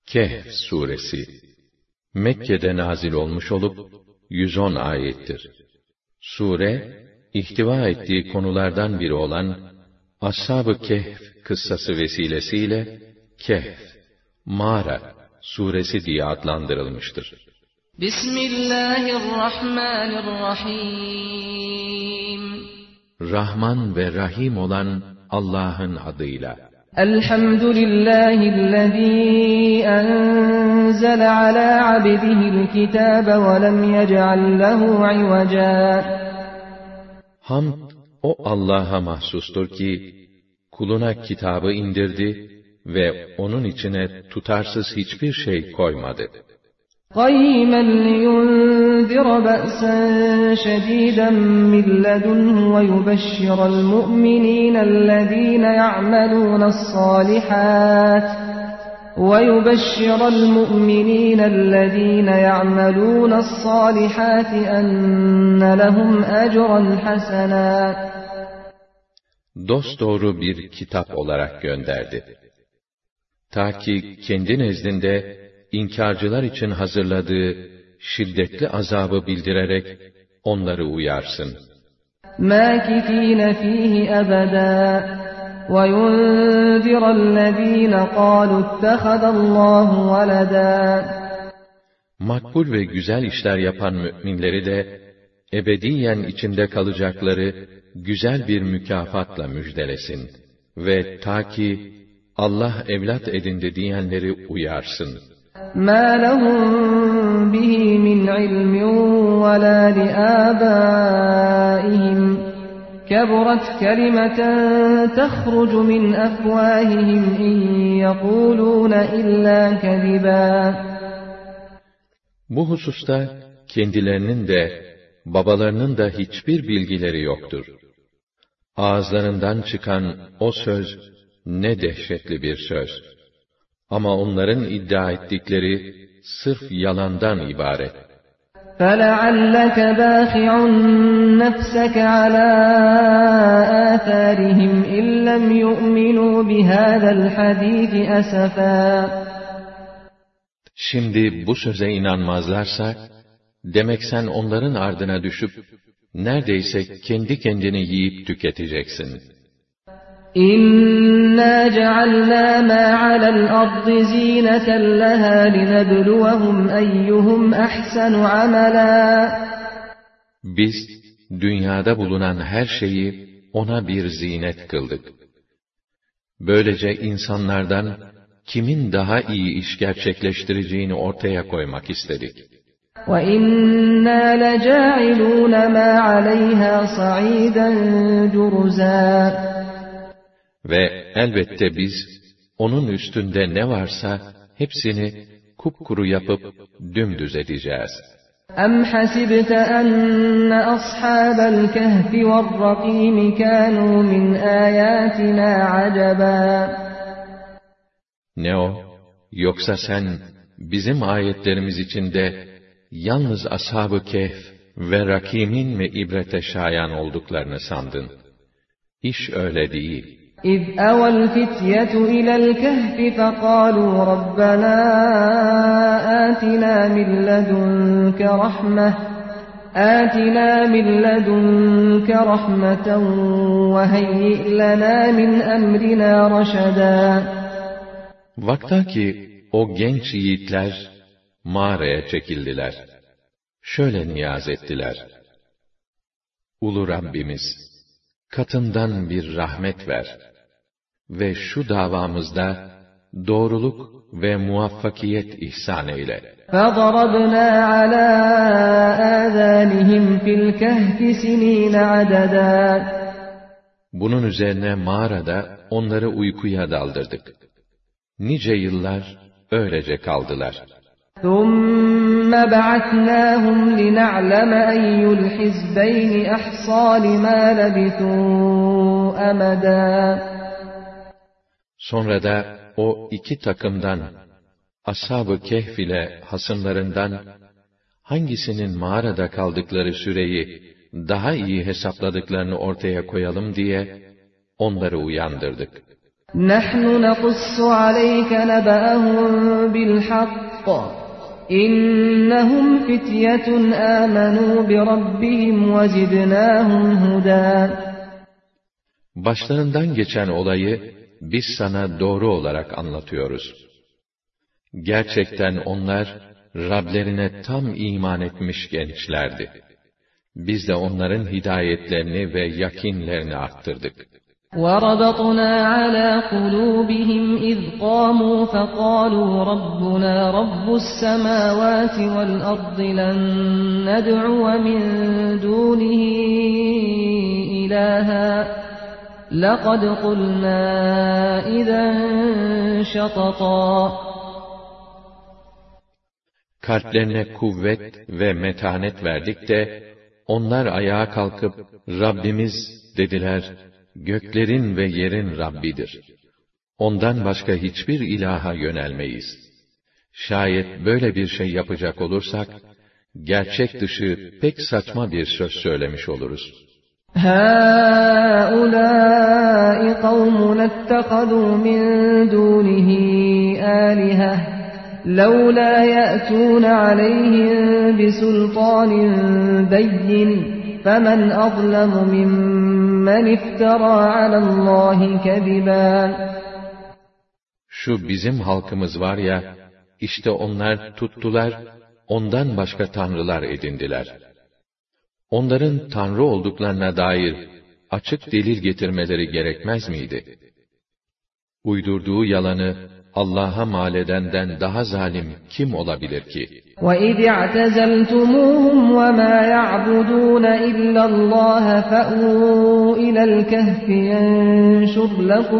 Kehf suresi Mekke'de nazil olmuş olup 110 ayettir. Sure, ihtiva ettiği konulardan biri olan Ashab-ı Kehf kıssası vesilesiyle Kehf, Mağara suresi diye adlandırılmıştır. Bismillahirrahmanirrahim. Rahman ve Rahim olan Allah'ın adıyla. Elhamdülillahillezî enzele alâ abdihil kitâbe ve lem yec'al lehu ivecâ. Hamd, o Allah'a mahsustur ki, kuluna kitabı indirdi ve onun içine tutarsız hiçbir şey koymadı. قَيِّمًا لِيُنذِرَ بَأْسًا شَدِيدًا مِّن لَّدُنْهُ وَيُبَشِّرَ الْمُؤْمِنِينَ الَّذِينَ يَعْمَلُونَ الصَّالِحَاتِ أَنَّ لَهُمْ أَجْرًا حَسَنًا. Dosdoğru bir kitap olarak gönderdi. Ta ki kendi nezdinde İnkarcılar için hazırladığı şiddetli azabı bildirerek onları uyarsın. مَاكِثِينَ فِيهِ أَبَدًا وَيُنذِرَ الَّذِينَ قَالُوا اتَّخَذَ اللّٰهُ وَلَدًا. Makbul ve güzel işler yapan müminleri de ebediyen içinde kalacakları güzel bir mükafatla müjdelesin ve ta ki Allah evlat edindi diyenleri uyarsın. مَا لَهُمْ بِهِ مِنْ عِلْمٍ وَلَا لِآبَائِهِمْ كَبُرَتْ كَلِمَةً تَخْرُجُ مِنْ أَفْوَاهِهِمْ إِنْ يَقُولُونَ إِلَّا كَذِبًا. Bu hususta kendilerinin de babalarının da hiçbir bilgileri yoktur. Ağızlarından çıkan o söz ne dehşetli bir söz. Ama onların iddia ettikleri sırf yalandan ibaret. فَلَعَلَّكَ بَاخِعٌ نَفْسَكَ عَلَى آثَارِهِمْ إِنْ لَمْ يُؤْمِنُوا بِهَذَا الْحَدِيثِ أَسَفًا. Şimdi bu söze inanmazlarsa, demek sen onların ardına düşüp, neredeyse kendi kendini yiyip tüketeceksin. İnna cealna ma alel ardı zineten leha linebluwahum eyyuhum ahsanu amela. Biz dünyada bulunan her şeyi ona bir zinet kıldık. Böylece insanlardan kimin daha iyi iş gerçekleştireceğini ortaya koymak istedik. وَإِنَّا لَجَاعِلُونَ مَا عَلَيْهَا صَعِيدًا جُرُزًا. Ve elbette biz, onun üstünde ne varsa, hepsini kupkuru yapıp dümdüz edeceğiz. أَمْ حَسِبْتَ أَنَّ أَصْحَابَ الْكَهْفِ وَالرَّقِيمِ كَانُوا مِنْ آيَاتِنَا عَجَبًا. Ne o? Yoksa sen, bizim ayetlerimiz içinde, yalnız Ashab-ı Kehf ve Rakîm'in mi ibrete şayan olduklarını sandın? İş öyle değil. إِذْ أَوَى الْفِتْيَةُ إِلَى الْكَهْفِ فَقَالُوا رَبَّنَا آتِنَا مِنْ لَدُنْكَ رَحْمَةً وَهَيِّئْ لَنَا مِنْ أَمْرِنَا رَشَدًا. Vaktaki o genç yiğitler mağaraya çekildiler. Şöyle niyaz ettiler: Ulu Rabbimiz, katından bir rahmet ver ve şu davamızda doğruluk ve muvaffakiyet ihsan eyle. فَضَرَبْنَا عَلَى آذَانِهِمْ فِي الْكَهْفِ سِنِينَ عَدَدًا. Bunun üzerine mağarada onları uykuya daldırdık. Nice yıllar öylece kaldılar. ثُمَّ بَعَثْنَاهُمْ لِنَعْلَمَ أَيُّ الْحِزْبَيْنِ أَحْصَىٰ لِمَا لَبِثُوا أَمَدًا. Sonra da o iki takımdan, Ashab-ı Kehf ile hasımlarından, hangisinin mağarada kaldıkları süreyi daha iyi hesapladıklarını ortaya koyalım diye, onları uyandırdık. نحن نقص عليك نبأهم بالحق إنهم فتية آمنوا بربهم وزدناهم هدى. Başlarından geçen olayı biz sana doğru olarak anlatıyoruz. Gerçekten onlar Rablerine tam iman etmiş gençlerdi. Biz de onların hidayetlerini ve yakinlerini arttırdık. وَرَبَطْنَا عَلَى قُلُوبِهِمْ إِذْ قَامُوا فَقَالُوا رَبُّنَا رَبُّ السَّمَاوَاتِ وَالْأَرْضِ لَن نَّدْعُوَ مِن دُونِهِ إِلَٰهًا لَقَدْ قُلْنَا إِذًا شَطَطًا. Kalplerine kuvvet ve metanet verdik de, onlar ayağa kalkıp, Rabbimiz dediler, göklerin ve yerin Rabbidir. Ondan başka hiçbir ilaha yönelmeyiz. Şayet böyle bir şey yapacak olursak, gerçek dışı pek saçma bir söz söylemiş oluruz. هَٰؤُلَاءِ قَوْمُنَا اتَّخَذُوا مِن دُونِهِ آلِهَةً لَوْلَا يَأْتُونَ عَلَيْهِم بِسُلْطَانٍ بَيِّنٍ فَمَنْ أَظْلَمُ مِمَّنِ افْتَرَىٰ عَلَى اللّٰهِ كَذِبًا. Şu bizim halkımız var ya, işte onlar tuttular, ondan başka tanrılar edindiler. Onların tanrı olduklarına dair açık delil getirmeleri gerekmez miydi? Uydurduğu yalanı Allah'a mal edenden daha zalim kim olabilir ki? وَإِذِ اعْتَزَلْتُمُوهُمْ وَمَا يَعْبُدُونَ إِلَّا اللَّهَ فَأْوُوا إِلَى الْكَهْفِ يَنشُرْ لَكُمْ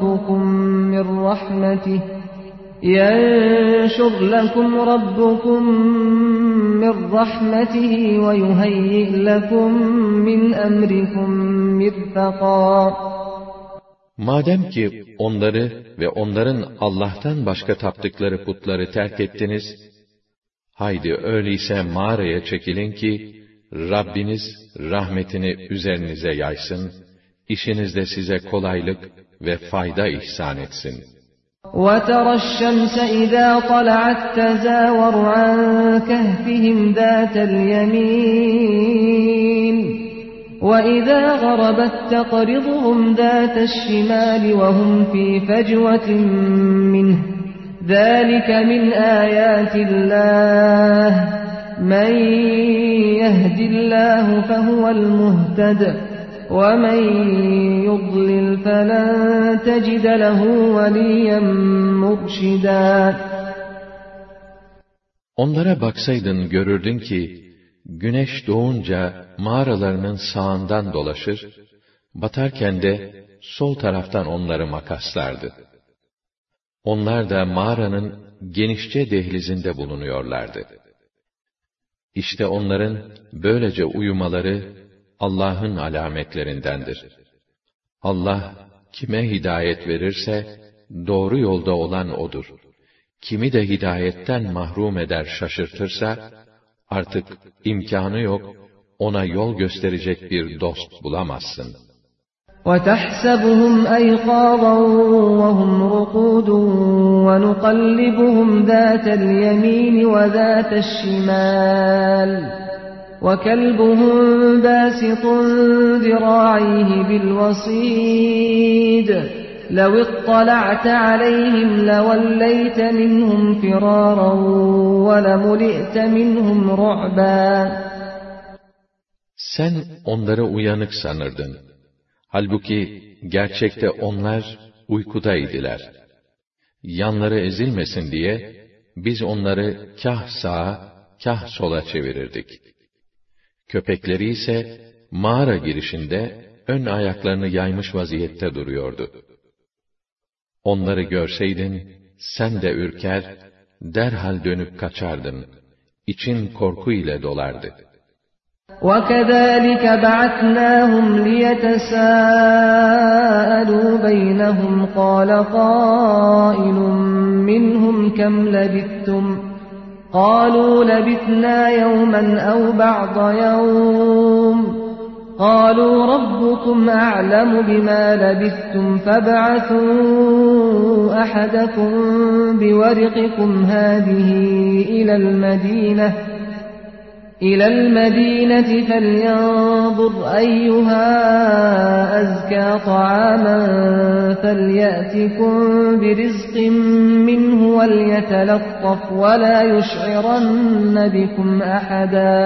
رَبُّكُم مِّن رَّحْمَتِهِ وَيُهَيِّئْ لَكُم مِّنْ أَمْرِكُم مِّرْفَقًا. Madem ki onları ve onların Allah'tan başka taptıkları putları terk ettiniz, haydi öyleyse mağaraya çekilin ki, Rabbiniz rahmetini üzerinize yaysın, işinizde size kolaylık ve fayda ihsan etsin. وَتَرَى الشَّمْسَ إِذَا طَلَعَت تَّزَاوَرُ عَن كَهْفِهِمْ ذَاتَ الْيَمِينِ وَإِذَا غَرَبَت تَّقْرِضُهُمْ ذَاتَ الشِّمَالِ وَهُمْ فِي فَجْوَةٍ مِّنْهُ ذَٰلِكَ مِنْ آيَاتِ اللَّهِ مَن يَهْدِ اللَّهُ فَهُوَ الْمُهْتَدِ وَمَن يُضْلِلْ فَلَن تَجِدَ لَهُ وَلِيًّا مُرْشِدًا. Onlara baksaydın görürdün ki, güneş doğunca mağaralarının sağından dolaşır, batarken de sol taraftan onları makaslardı. Onlar da mağaranın genişçe dehlizinde bulunuyorlardı. İşte onların böylece uyumaları Allah'ın alametlerindendir. Allah kime hidayet verirse doğru yolda olan odur. Kimi de hidayetten mahrum eder şaşırtırsa artık imkanı yok, ona yol gösterecek bir dost bulamazsın. وَتَحْسَبُهُمْ أَيْقَاظًا وَهُمْ رُقُودٌ وَنُقَلِّبُهُمْ ذَاتَ الْيَمِينِ وَذَاتَ الشِّمَالِ وَكَلْبُهُمْ بَاسِطٌ ذِرَاعَيْهِ بِالْوَصِيدِ لَوِ اطَّلَعْتَ عَلَيْهِمْ لَوَلَّيْتَ مِنْهُمْ فِرَارًا وَلَمُلِئْتَ مِنْهُمْ رُعْبًا. Sen onları uyanık sanırdın. Halbuki gerçekte onlar uykudaydılar. Yanları ezilmesin diye biz onları kah sağa, kah sola çevirirdik. Köpekleri ise mağara girişinde ön ayaklarını yaymış vaziyette duruyordu. Onları görseydin, sen de ürker, derhal dönüp kaçardın. İçin korku ile dolardı. وَكَذَٰلِكَ بَعَثْنَاهُمْ لِيَتَسَاءَلُوا بَيْنَهُمْ قَالَ قَائِلٌ مِّنْهُمْ كَمْ لَبِثْتُمْ قَالُوا لَبِثْنَا يَوْمًا أَوْ بَعْضَ يَوْمٍ قالوا ربكم أعلم بما لبثتم فابعثوا أحدكم بورقكم هذه إلى المدينة فلينظر أيها أزكى طعاما فليأتكم برزق منه وليتلطف ولا يشعرن بكم أحدا.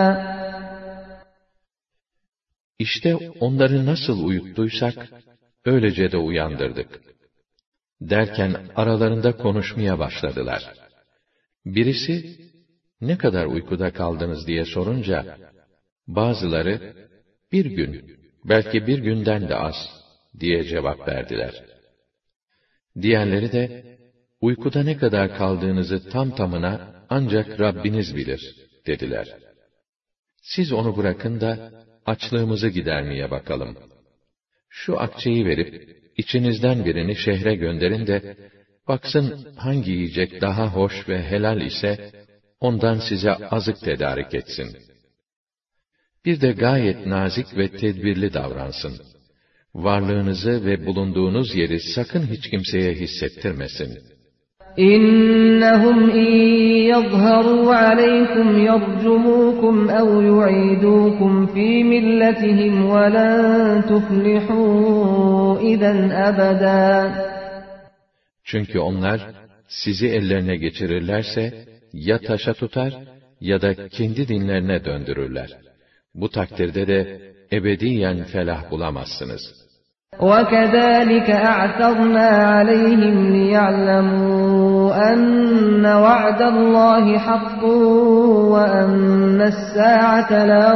İşte onları nasıl uyuttuysak, öylece de uyandırdık. Derken aralarında konuşmaya başladılar. Birisi, ne kadar uykuda kaldınız diye sorunca, bazıları, bir gün, belki bir günden de az, diye cevap verdiler. Diğerleri de, uykuda ne kadar kaldığınızı tam tamına ancak Rabbiniz bilir, dediler. Siz onu bırakın da, açlığımızı gidermeye bakalım. Şu akçeyi verip, içinizden birini şehre gönderin de, baksın hangi yiyecek daha hoş ve helal ise, ondan size azık tedarik etsin. Bir de gayet nazik ve tedbirli davransın. Varlığınızı ve bulunduğunuz yeri sakın hiç kimseye hissettirmesin. İnnehum in yezharu aleykum yercumukum ev yu'idukum fi milletihim ve len tuflihu izen ebeda. Çünkü onlar sizi ellerine geçirirlerse ya taşa tutar ya da kendi dinlerine döndürürler. Bu takdirde de ebediyen felah bulamazsınız. وَكَذَٰلِكَ أَعْثَرْنَا عَلَيْهِمْ لِيَعْلَمُوا أَنَّ وَعْدَ اللَّهِ حَقٌّ وَأَنَّ السَّاعَةَ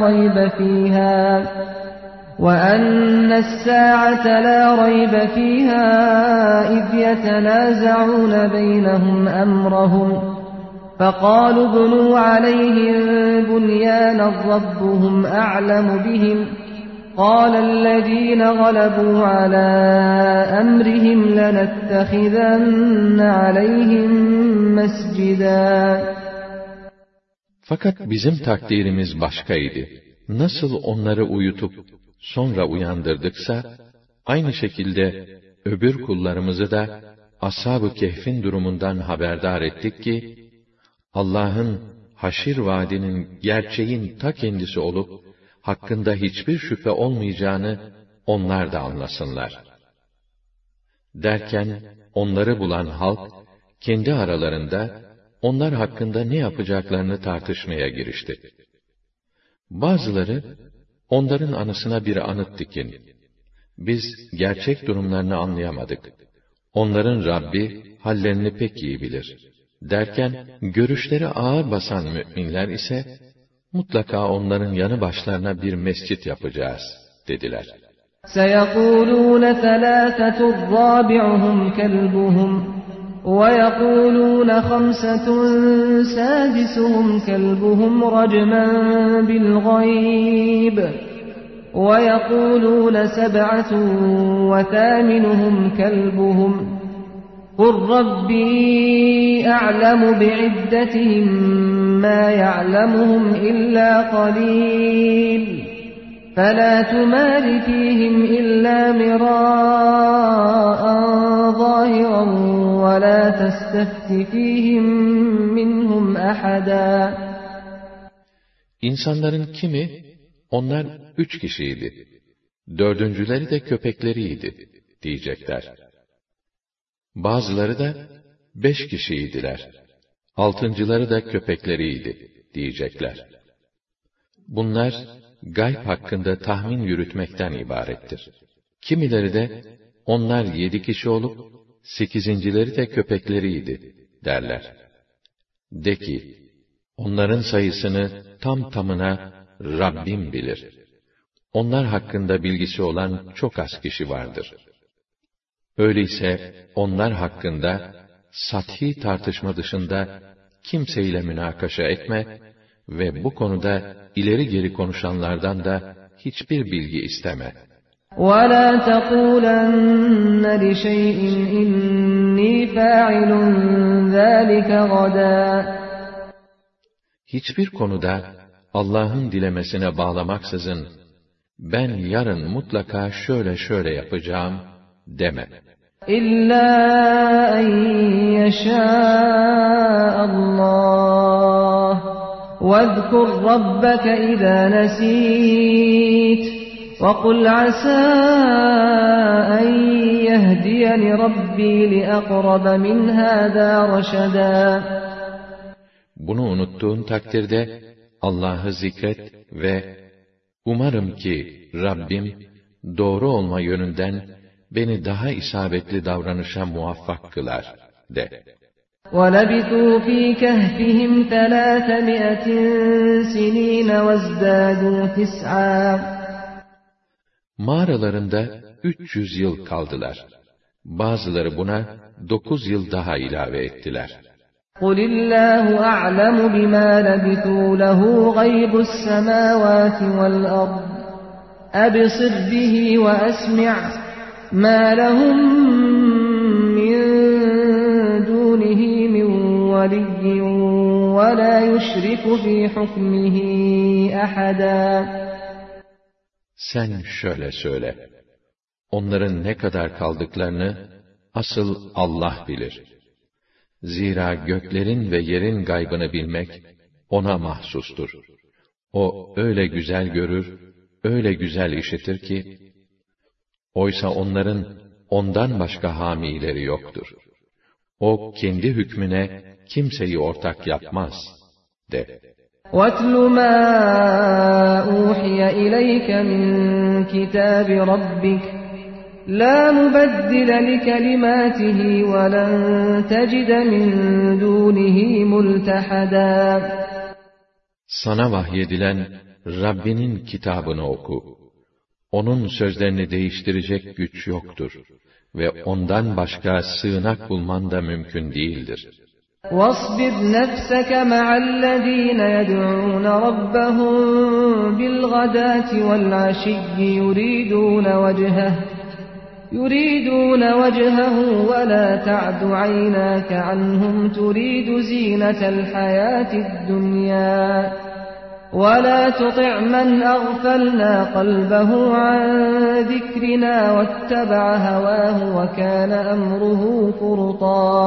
لَا رَيْبَ فِيهَا إِذْ يَتَنَازَعُونَ بَيْنَهُمْ أَمْرَهُمْ فَقَالُوا ابْنُوا عَلَيْهِمْ بُنْيَانًا رَبُّهُمْ أَعْلَمُ بِهِمْ قَالَ الَّذِينَ غَلَبُوا عَلَى أَمْرِهِمْ لَنَتَّخِذَنَّ عَلَيْهِمْ مَسْجِدًا. Fakat bizim takdirimiz başkaydı. Nasıl onları uyutup sonra uyandırdıksa, aynı şekilde öbür kullarımızı da Ashab-ı Kehf'in durumundan haberdar ettik ki, Allah'ın haşir vaadinin gerçeğin ta kendisi olup, hakkında hiçbir şüphe olmayacağını onlar da anlasınlar. Derken, onları bulan halk, kendi aralarında, onlar hakkında ne yapacaklarını tartışmaya girişti. Bazıları, onların anısına bir anıt dikin. Biz gerçek durumlarını anlayamadık. Onların Rabbi, hallerini pek iyi bilir. Derken, görüşleri ağır basan müminler ise, mutlaka onların yanı başlarına bir mescit yapacağız, dediler. سَيَقُولُونَ ثَلَاثَةٌ رَّابِعُهُمْ كَلْبُهُمْ وَيَقُولُونَ خَمْسَةٌ سَادِسُهُمْ كَلْبُهُمْ رَجْمًا بِالْغَيْبِ وَيَقُولُونَ سَبْعَةٌ وَثَامِنُهُمْ كَلْبُهُمْ قُلْ رَبِّي أَعْلَمُ بِعِدَّتِهِمْ مَا يَعْلَمُهُمْ إِلَّا قَلِيلٌ فَلَا تُمَارِ فِيهِمْ إِلَّا مِرَاءً ظَاهِرًا وَلَا تَسْتَفْتِ فِيهِمْ مِنْهُمْ أَحَدًا. İnsanların kimi, onlar 3 kişiydi, 4.'leri de köpekleriydi, diyecekler. Bazıları da 5 kişiydiler, 6.'ları da köpekleriydi, diyecekler. Bunlar, gayb hakkında tahmin yürütmekten ibarettir. Kimileri de, onlar 7 kişi olup, 8.'leri de köpekleriydi, derler. De ki, onların sayısını tam tamına Rabbim bilir. Onlar hakkında bilgisi olan çok az kişi vardır. Öyleyse, onlar hakkında, sathi tartışma dışında, kimseyle münakaşa etme ve bu konuda ileri geri konuşanlardan da hiçbir bilgi isteme. وَلَا تَقُولَنَّ لِشَيْءٍ إِنِّي فَاعِلٌ ذَٰلِكَ غَدًا. Hiçbir konuda Allah'ın dilemesine bağlamaksızın, ben yarın mutlaka şöyle yapacağım deme. İlla en yeşâ'allâh ve'zkur rabbeke izâ nesît ve kul asâ en yehdiyeni rabbi li'akrabe min hâzâ reşedâ. Bunu unuttuğun takdirde Allah'ı zikret ve umarım ki Rabbim doğru olma yönünden beni daha isabetli davranışa muvaffak kılar de. وَلَبِثُوا فِي كَهْفِهِمْ 300 سِنِينَ وَازْدَادُوا تِسْعًا. Mağaralarında 300 yıl kaldılar. Bazıları buna 9 yıl daha ilave ettiler. قُلِ اللّٰهُ أَعْلَمُ بِمَا لَبِثُوا لَهُ غَيْبُ السَّمَاوَاتِ وَالْأَرْضِ أَبْصِرْ بِهِ وَأَسْمِعْ مَا لَهُمْ مِنْ دُونِهِ مِنْ وَلِيٍّ وَلَا يُشْرِكُ فِي حُكْمِهِ أَحَدًا. Sen şöyle söyle, onların ne kadar kaldıklarını asıl Allah bilir. Zira göklerin ve yerin gaybını bilmek ona mahsustur. O öyle güzel görür, öyle güzel işitir ki, oysa onların ondan başka hamileri yoktur. O kendi hükmüne kimseyi ortak yapmaz de. وَاتْلُ مَا أُوحِيَ إِلَيْكَ مِنْ كِتَابِ رَبِّكَ لَا مُبَدِّلَ لِكَلِمَاتِهِ وَلَنْ تَجِدَ مِنْ دُونِهِ مُلْتَحَدًا. Sana vahyedilen Rabbinin kitabını oku. Onun sözlerini değiştirecek güç yoktur ve ondan başka sığınak bulman da mümkün değildir. وَاصْبِرْ نَفْسَكَ مَعَ الَّذ۪ينَ يَدْعُونَ رَبَّهُمْ بِالْغَدَاةِ وَالْعَشِيِّ يُرِيدُونَ وَجْهَهُ وَلَا تَعْدُ عَيْنَاكَ عَنْهُمْ تُرِيدُ زِينَةَ الْحَيَاةِ الدُّنْيَا وَلَا تُطِعْ مَنْ أَغْفَلْنَا قَلْبَهُ عَنْ ذِكْرِنَا وَاتَّبَعَ هَوَاهُ وَكَانَ أَمْرُهُ فُرُطًا.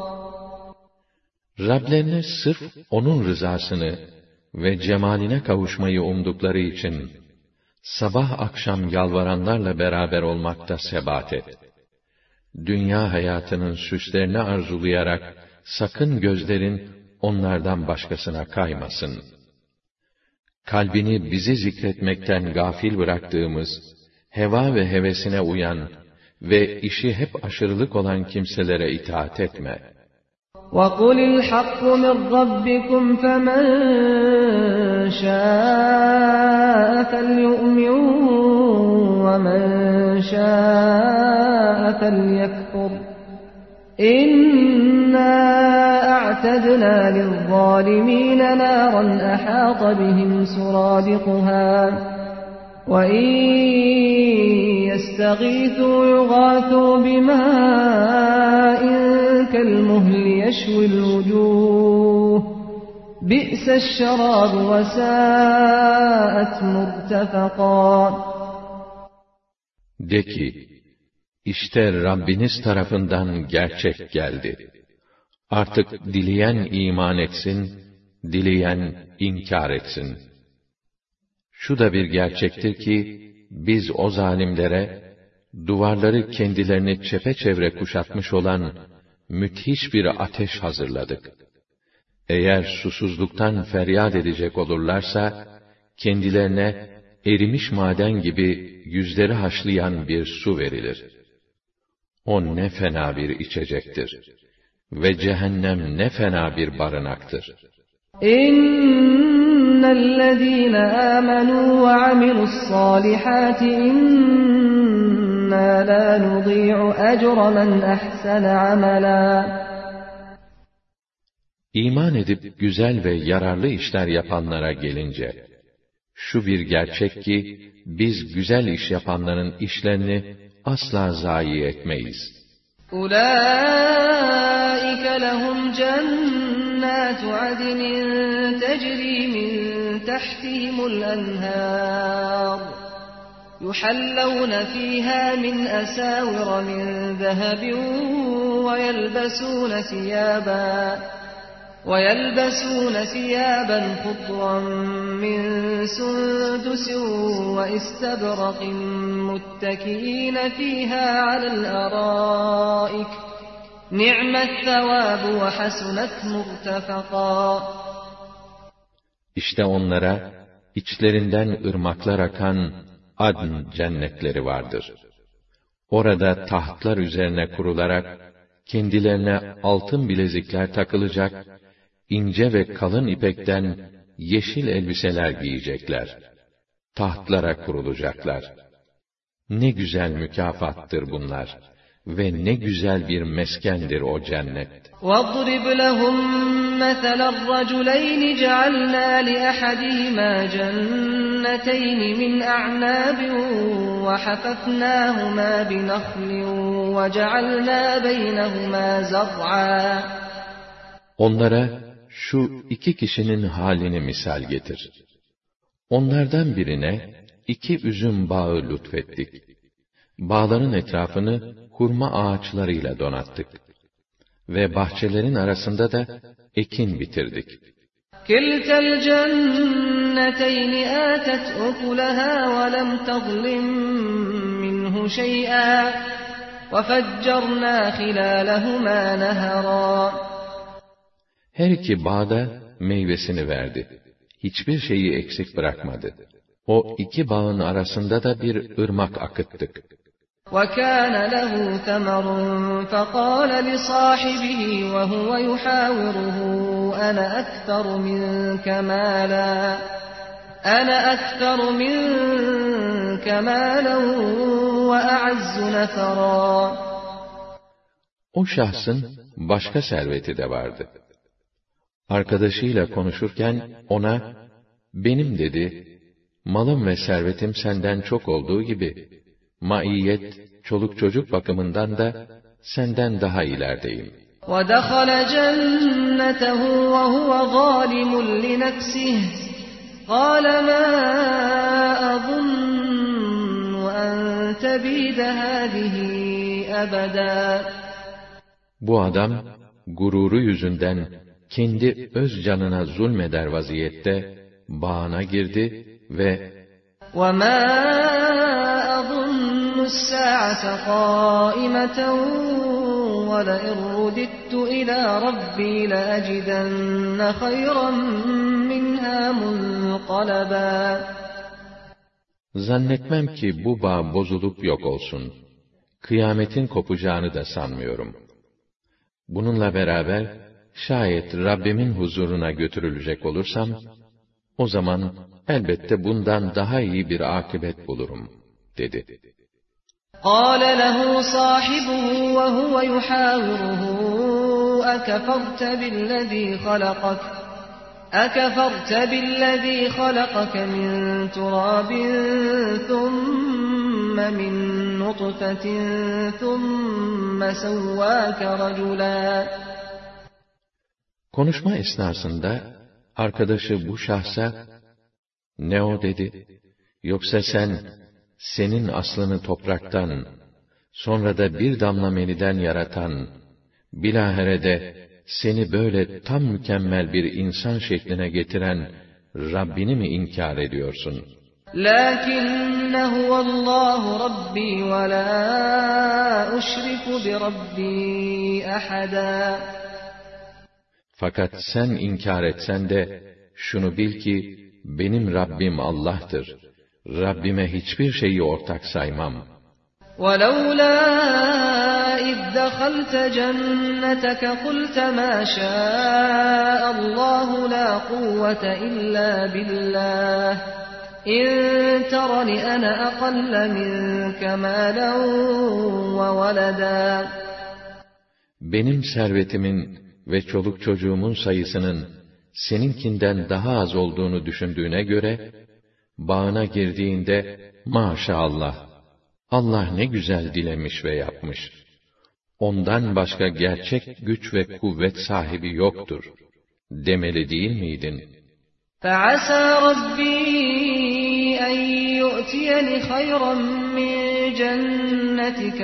Rablerine sırf onun rızasını ve cemaline kavuşmayı umdukları için sabah akşam yalvaranlarla beraber olmakta sebat et. Dünya hayatının süslerini arzulayarak sakın gözlerin onlardan başkasına kaymasın. Kalbini bizi zikretmekten gafil bıraktığımız, heva ve hevesine uyan ve işi hep aşırılık olan kimselere itaat etme. وَقُلِ الْحَقُّ مِنْ رَبِّكُمْ فَمَنْ شَاءَ فَلْيُؤْمِنْ وَمَنْ شَاءَ فَلْيَكْفُرْ إِنَّا أَعْتَدْنَا لِلظَّالِمِينَ نَارًا أَحَاطَ بِهِمْ سُرَادِقُهَا وَإِنْ يَسْتَغِيثُوا يُغَاثُوا بِمَاءٍ كَالْمُهْلِ يَشْوِي الْوُجُوهَ بِئْسَ الشَّرَابُ وَسَاءَتْ مُرْتَفَقًا. De ki, İşte Rabbiniz tarafından gerçek geldi. Artık dileyen iman etsin, dileyen inkar etsin. Şu da bir gerçektir ki, biz o zalimlere, duvarları kendilerini çepeçevre kuşatmış olan müthiş bir ateş hazırladık. Eğer susuzluktan feryat edecek olurlarsa, kendilerine erimiş maden gibi yüzleri haşlayan bir su verilir. O ne fena bir içecektir. Ve cehennem ne fena bir barınaktır. İnnellezîne âmenû ve amilussâlihâti innâ lâ nudî'u ecre men ahsene amelâ. İman edip güzel ve yararlı işler yapanlara gelince, şu bir gerçek ki, biz güzel iş yapanların işlerini asla zayi etmeyiz. Ulaika lehum cennatu adnin tecri min tahtihimul enhar يُحَلَّوْنَ فِيهَا مِنْ أَسَاوِرَ مِنْ ذَهَبٍ وَيَلْبَسُونَ ثِيَابًا خُضْرًا مِنْ سُنْدُسٍ وَإِسْتَبْرَقٍ مُتَّكِئِينَ فِيهَا عَلَى الْأَرَائِكِ نِعْمَ الثَّوَابُ وَحَسُنَتْ مُرْتَفَقًا. İşte onlara içlerinden ırmaklar akan Adn cennetleri vardır. Orada tahtlar üzerine kurularak kendilerine altın bilezikler takılacak, ince ve kalın ipekten yeşil elbiseler giyecekler. Tahtlara kurulacaklar. Ne güzel mükafattır bunlar ve ne güzel bir meskendir o cennet. وَاضْرِبْ لَهُمْ مَثَلَ الرَّجُلَيْنِ جَعَلْنَا لِأَحَدِهِمَا جَنَّتَيْنِ مِنْ أَعْنَابٍ وَحَفَفْنَاهُمَا بِنَخْلٍ وَجَعَلْنَا بَيْنَهُمَا زَرْعًا. Onlara şu iki kişinin halini misal getir. Onlardan birine 2 üzüm bağı lütfettik. Bağların etrafını hurma ağaçlarıyla donattık. Ve bahçelerin arasında da ekin bitirdik. كِلْتَا الْجَنَّتَيْنِ آتَتْ أُكُلَهَا وَلَمْ تَظْلِمْ مِنْهُ شَيْئًا وَفَجَّرْنَا خِلَالَهُمَا نَهَرًا. Her iki bağda meyvesini verdi. Hiçbir şeyi eksik bırakmadı. O iki bağın arasında da bir ırmak akıttık. وَكَانَ لَهُ ثَمَرٌ فَقَالَ لِصَاحِبِهِ وَهُوَ يُحَاوِرُهُ أَنَا أَكْثَرُ مِنكَ مَالًا وَأَعَزُّ نَفَرًا. O şahsın başka serveti de vardı. Arkadaşıyla konuşurken ona, benim dedi, malım ve servetim senden çok olduğu gibi, maiyet, çoluk çocuk bakımından da senden daha ilerideyim. وَدَخَلَ جَنَّتَهُ وَهُوَ ظَالِمٌ لِنَفْسِهِ قَالَ مَا أَظُنُّ أَنْ تَبِيدَ هَذِهِ أَبَدًا. Bu adam, gururu yüzünden kendi öz canına zulmeder vaziyette bağına girdi ve وَمَا أَظُنُّ السَّاعَةَ قَائِمَةً وَلَئِنْ رُدِدتُّ إِلَى رَبِّي لَأَجِدَنَّ خَيْرًا مِنْهَا مُنْقَلَبًا. Zannetmem ki bu bağ bozulup yok olsun. Kıyametin kopacağını da sanmıyorum. Bununla beraber, şayet Rabbimin huzuruna götürülecek olursam, o zaman elbette bundan daha iyi bir akıbet bulurum, dedi. قَالَ لَهُ صَاحِبُهُ وَهُوَ يُحَاوِرُهُ أَكَفَرْتَ بِالَّذِي خَلَقَكَ مِنْ تُرَابٍ ثُمَّ مِنْ نُطْفَةٍ ثُمَّ سَوَّاكَ رَجُلًا. Konuşma esnasında, arkadaşı bu şahsa, ne o dedi, yoksa senin aslını topraktan, sonra da bir damla meniden yaratan, bilahare de seni böyle tam mükemmel bir insan şekline getiren Rabbini mi inkar ediyorsun? لَكِنَّ هُوَ اللّٰهُ رَبِّي وَلَا أُشْرِكُ بِرَبِّي أَحَدًا. Fakat sen inkar etsen de, şunu bil ki, benim Rabbim Allah'tır. Rabbime hiçbir şeyi ortak saymam. وَلَوْلَا إِذْ دَخَلْتَ جَنَّتَكَ قُلْتَ مَا شَاءَ اللّٰهُ لَا قُوَّةَ إِلَّا بِاللّٰهِ إِنْ تَرَنِ أَنَا أَقَلَّ مِنْكَ مَالًا وَوَلَدًا. Benim servetimin ve çoluk çocuğumun sayısının seninkinden daha az olduğunu düşündüğüne göre, bağına girdiğinde, maşallah, Allah ne güzel dilemiş ve yapmış. Ondan başka gerçek güç ve kuvvet sahibi yoktur, demeli değil miydin? فَعَسَى رَبِّي أَنْ يُؤْتِيَنِ خَيْرًا مِنْ جَنَّتِكَ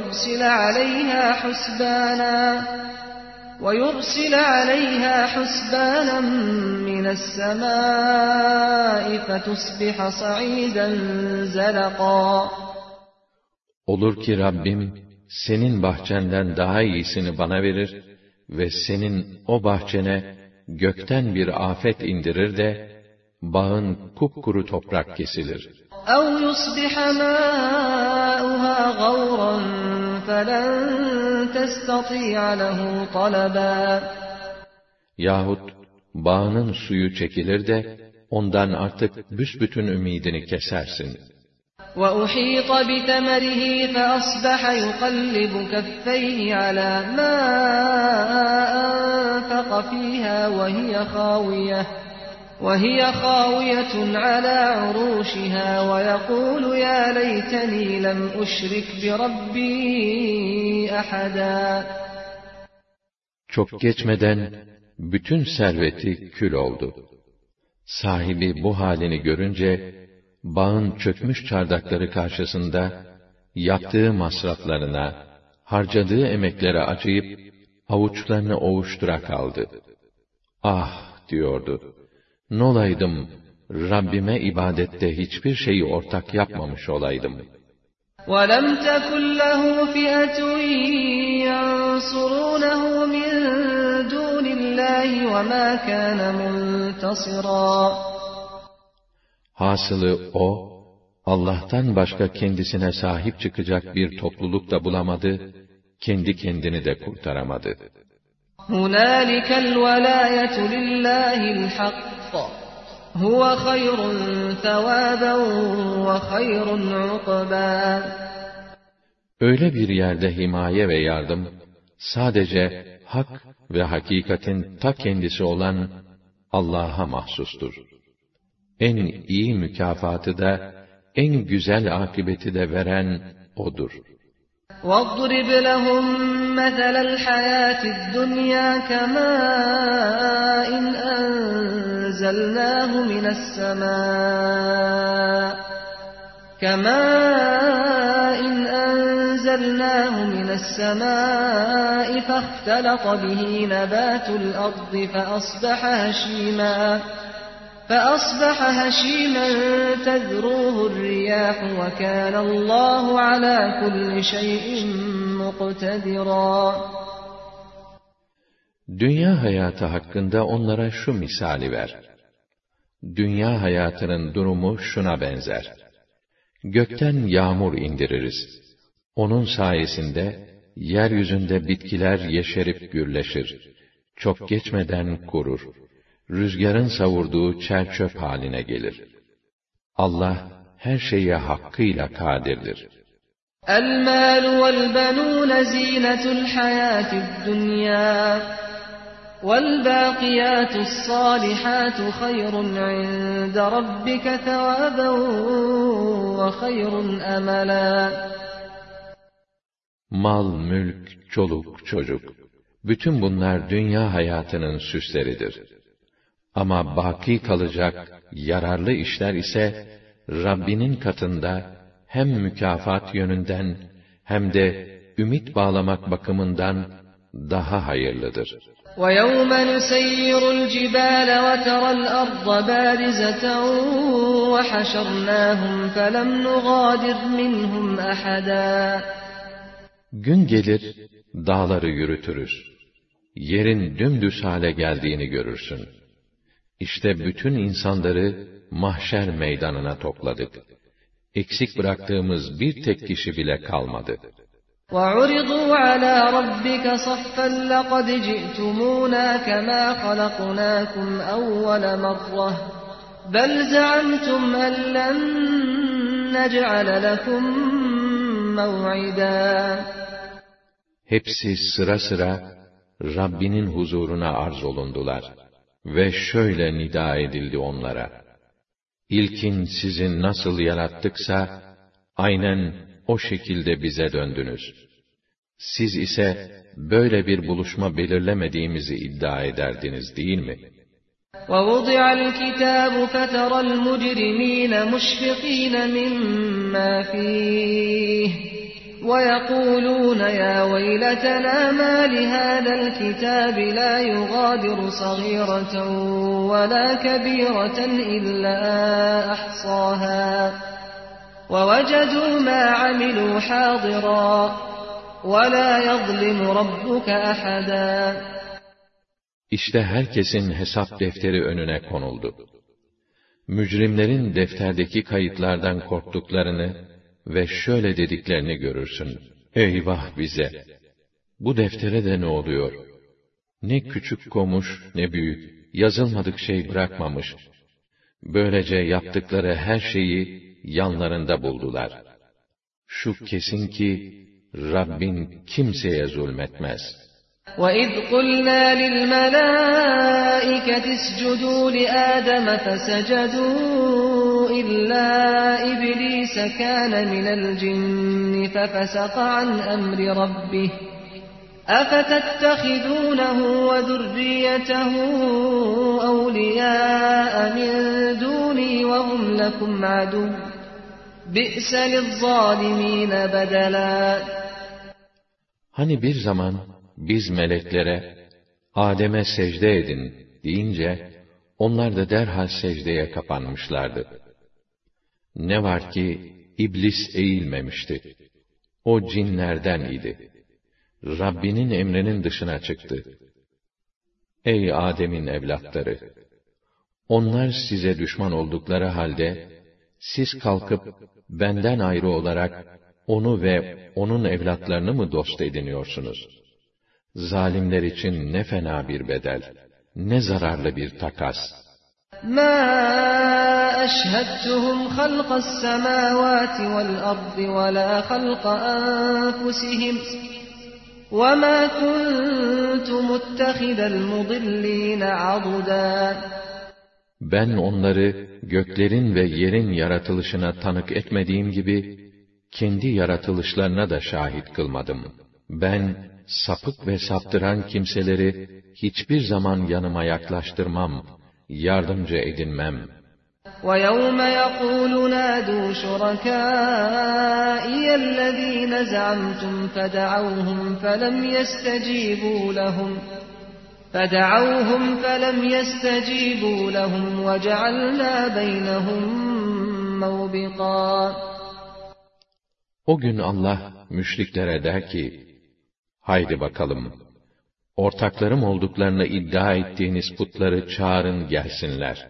وَيُرْسِلَ عَلَيْهَا حُسْبَانًا مِنَ السَّمَاءِ فَتُصْبِحَ صَعِيدًا زَلَقًا. Olur ki Rabbim, senin bahçenden daha iyisini bana verir ve senin o bahçene gökten bir afet indirir de, bağın kupkuru toprak kesilir. اَوْ يُصْبِحَ مَاؤُهَا غَوْرًا فَلَنْ تَسْتَطِيعَ لَهُ طَلَبًا. Yahut bağının suyu çekilir de, ondan artık büsbütün ümidini kesersin. وَأُحِيطَ بِثَمَرِهِ فَأَصْبَحَ يُقَلِّبُ كَفَّيْهِ عَلَى مَا أَنفَقَ فِيهَا وَهِيَ خَاوِيَةٌ عَلَى عُرُوشِهَا وَيَقُولُ يَا لَيْتَنِي لَمْ أُشْرِكْ بِرَبِّي أَحَدًا. Çok geçmeden bütün serveti kül oldu. Sahibi bu halini görünce, bağın çökmüş çardakları karşısında, yaptığı masraflarına, harcadığı emeklere acıyıp, avuçlarını ovuştura kaldı. Ah, diyordu, n'olaydım, Rabbime ibadette hiçbir şeyi ortak yapmamış olaydım. وَلَمْ تَكُنْ لَهُ فِئَةٌ يَنْصُرُونَهُ مِنْ دُونِ اللّٰهِ وَمَا كَانَ مُنْتَصِرًا. Hasılı o, Allah'tan başka kendisine sahip çıkacak bir topluluk da bulamadı, kendi kendini de kurtaramadı. هُنَالِكَ الْوَلَايَةُ لِلّٰهِ الْحَقِّ هُوَ خَيْرٌ ثَوَابًا وَخَيْرٌ عُقْبًا. Öyle bir yerde himaye ve yardım, sadece hak ve hakikatin ta kendisi olan Allah'a mahsustur. En iyi mükafatı da, en güzel akıbeti de veren O'dur. وَاضْرِبْ لَهُمْ مَثَلَ الْحَيَاةِ الدُّنْيَا كَمَاءٍ أَنْزَلْنَاهُ مِنَ السَّمَاءِ فَاخْتَلَطَ بِهِ نَبَاتُ الْأَرْضِ فَأَصْبَحَ هَشِيمًا تَذْرُوهُ الرِّيَاحُ وَكَانَ اللّٰهُ عَلَى كُلِّ شَيْءٍ مُقْتَدِرًا. Dünya hayatı hakkında onlara şu misali ver. Dünya hayatının durumu şuna benzer. Gökten yağmur indiririz. Onun sayesinde yeryüzünde bitkiler yeşerip gürleşir. Çok geçmeden kurur. Rüzgarın savurduğu çer çöp haline gelir. Allah her şeye hakkıyla kadirdir. الْمَالُ وَالْبَنُونَ زِينَةُ الْحَيَاةِ الدُّنْيَا وَالْبَاقِيَاتُ الصَّالِحَاتُ خَيْرٌ عِندَ رَبِّكَ ثَوَابًا وَخَيْرٌ أَمَلًا. Mal, mülk, çoluk, çocuk, bütün bunlar dünya hayatının süsleridir. Ama baki kalacak yararlı işler ise Rabbinin katında hem mükafat yönünden hem de ümit bağlamak bakımından daha hayırlıdır. وَيَوْمَ نُسَيِّرُ الْجِبَالَ وَتَرَى الْأَرْضَ بَارِزَةً وَحَشَرْنَاهُمْ فَلَمْ نُغَادِرْ مِنْهُمْ أَحَدًا. Gün gelir, dağları yürütürüz. Yerin dümdüz hale geldiğini görürsün. İşte bütün insanları mahşer meydanına topladık. Eksik bıraktığımız bir tek kişi bile kalmadı. وَعُرِضُوا عَلَى رَبِّكَ صَفًّا لَقَدْ جِئْتُمُونَا كَمَا خَلَقْنَاكُمْ أَوَّلَ مَرَّةٍ بَلْ زَعَمْتُمْ أَنْ لَنْ نَجْعَلَ لَكُمْ مَوْعِدًا. Hepsi sıra sıra Rabbinin huzuruna arz olundular. Ve şöyle nida edildi onlara: İlkin sizi nasıl yarattıksa, aynen o şekilde bize döndünüz. Siz ise böyle bir buluşma belirlemediğimizi iddia ederdiniz değil mi? وَوُضِعَ الْكِتَابُ فَتَرَى الْمُجْرِمِينَ مُشْفِقِينَ مِمَّا فِيهِ وَيَقُولُونَ يَا وَيْلَتَنَا مَا لِهَذَا الْكِتَابِ لَا يُغَادِرُ صَغِيرَةً وَلَا كَبِيرَةً إِلَّا أَحْصَاهَا وَوَجَدُوا مَا عَمِلُوا حَاضِرًا وَلَا يَظْلِمُ رَبُّكَ أَحَدًا. İşte herkesin hesap defteri önüne konuldu. Mücrimlerin defterdeki kayıtlardan korktuklarını ve şöyle dediklerini görürsün. Eyvah bize! Bu deftere de ne oluyor? Ne küçük komuş, ne büyük, yazılmadık şey bırakmamış. Böylece yaptıkları her şeyi yanlarında buldular. Şu kesin ki, Rabbin kimseye zulmetmez. وَإِذْ قُلْنَا لِلْمَلَائِكَةِ اسْجُدُوا لِآدَمَ فَسَجَدُوا إِلَّا إِبْلِيسَ كَانَ مِنَ الْجِنِّ فَفَسَقَ عَنْ أَمْرِ رَبِّهِ أَفَتَتَّخِذُونَهُ وَذُرِّيَّتَهُ أَوْلِيَاءَ مِنْ دُونِي وَهُمْ لَكُمْ عَدُوٌّ بِئْسَ لِلظَّالِمِينَ بَدَلًا. Hani bir zaman biz meleklere, Adem'e secde edin deyince, onlar da derhal secdeye kapanmışlardı. Ne var ki, iblis eğilmemişti. O cinlerden idi. Rabbinin emrinin dışına çıktı. Ey Adem'in evlatları! Onlar size düşman oldukları halde, siz kalkıp, benden ayrı olarak, onu ve onun evlatlarını mı dost ediniyorsunuz? Zalimler için ne fena bir bedel, ne zararlı bir takas. مَا أَشْهَدْتُهُمْ خَلْقَ السَّمَاوَاتِ وَالْأَرْضِ وَلَا خَلْقَ أَنفُسِهِمْ وَمَا كُنْتُ مُتَّخِذَ الْمُضِلِّينَ عَضُدًا. Ben onları göklerin ve yerin yaratılışına tanık etmediğim gibi, kendi yaratılışlarına da şahit kılmadım. Ben, sapık ve saptıran kimseleri hiçbir zaman yanıma yaklaştırmam, yardımcı edinmem. وَيَوْمَ يَقُولُ نَادُوا شُرَكَائِيَ الَّذ۪ينَ زَعَمْتُمْ فَدَعَوْهُمْ فَلَمْ يَسْتَجِيبُوا لَهُمْ وَجَعَلْنَا بَيْنَهُمْ مَوْبِقًا. O gün Allah müşriklere der ki, haydi bakalım, ortaklarım olduklarını iddia ettiğiniz putları çağırın gelsinler.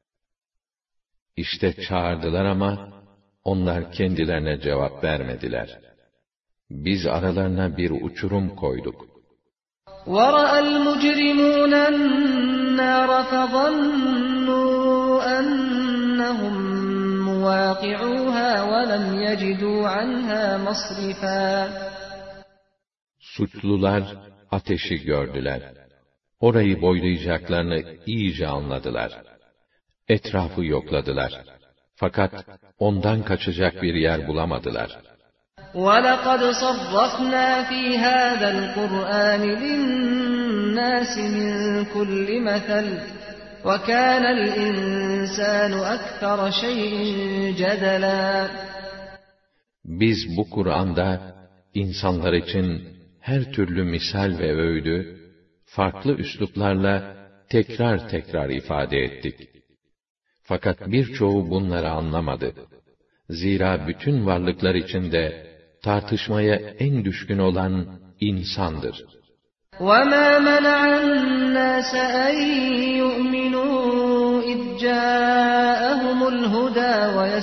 İşte çağırdılar ama, onlar kendilerine cevap vermediler. Biz aralarına bir uçurum koyduk. وَرَأَى الْمُجْرِمُونَ النَّارَ فَظَنُّوا أَنَّهُمْ مُوَاقِعُوهَا وَلَمْ يَجِدُوا عَنْهَا مَصْرِفًا. Suçlular ateşi gördüler. Orayı boylayacaklarını iyice anladılar. Etrafı yokladılar. Fakat ondan kaçacak bir yer bulamadılar. وَلَقَدْ صَرَّفْنَا فِي هَذَا الْقُرْآنِ لِلنَّاسِ مِنْ كُلِّ مَثَلٍ وَكَانَ الْإِنْسَانُ أَكْثَرَ شَيْءٍ جَدَلًا. Biz bu Kur'an'da insanlar için her türlü misal ve öğüdü, farklı üsluplarla tekrar tekrar ifade ettik. Fakat birçoğu bunları anlamadı. Zira bütün varlıklar içinde tartışmaya en düşkün olan insandır. وَمَا مَنَعَ النَّاسَ أَنْ يُؤْمِنُوا إِذْ جَاءَهُمُ الْهُدَى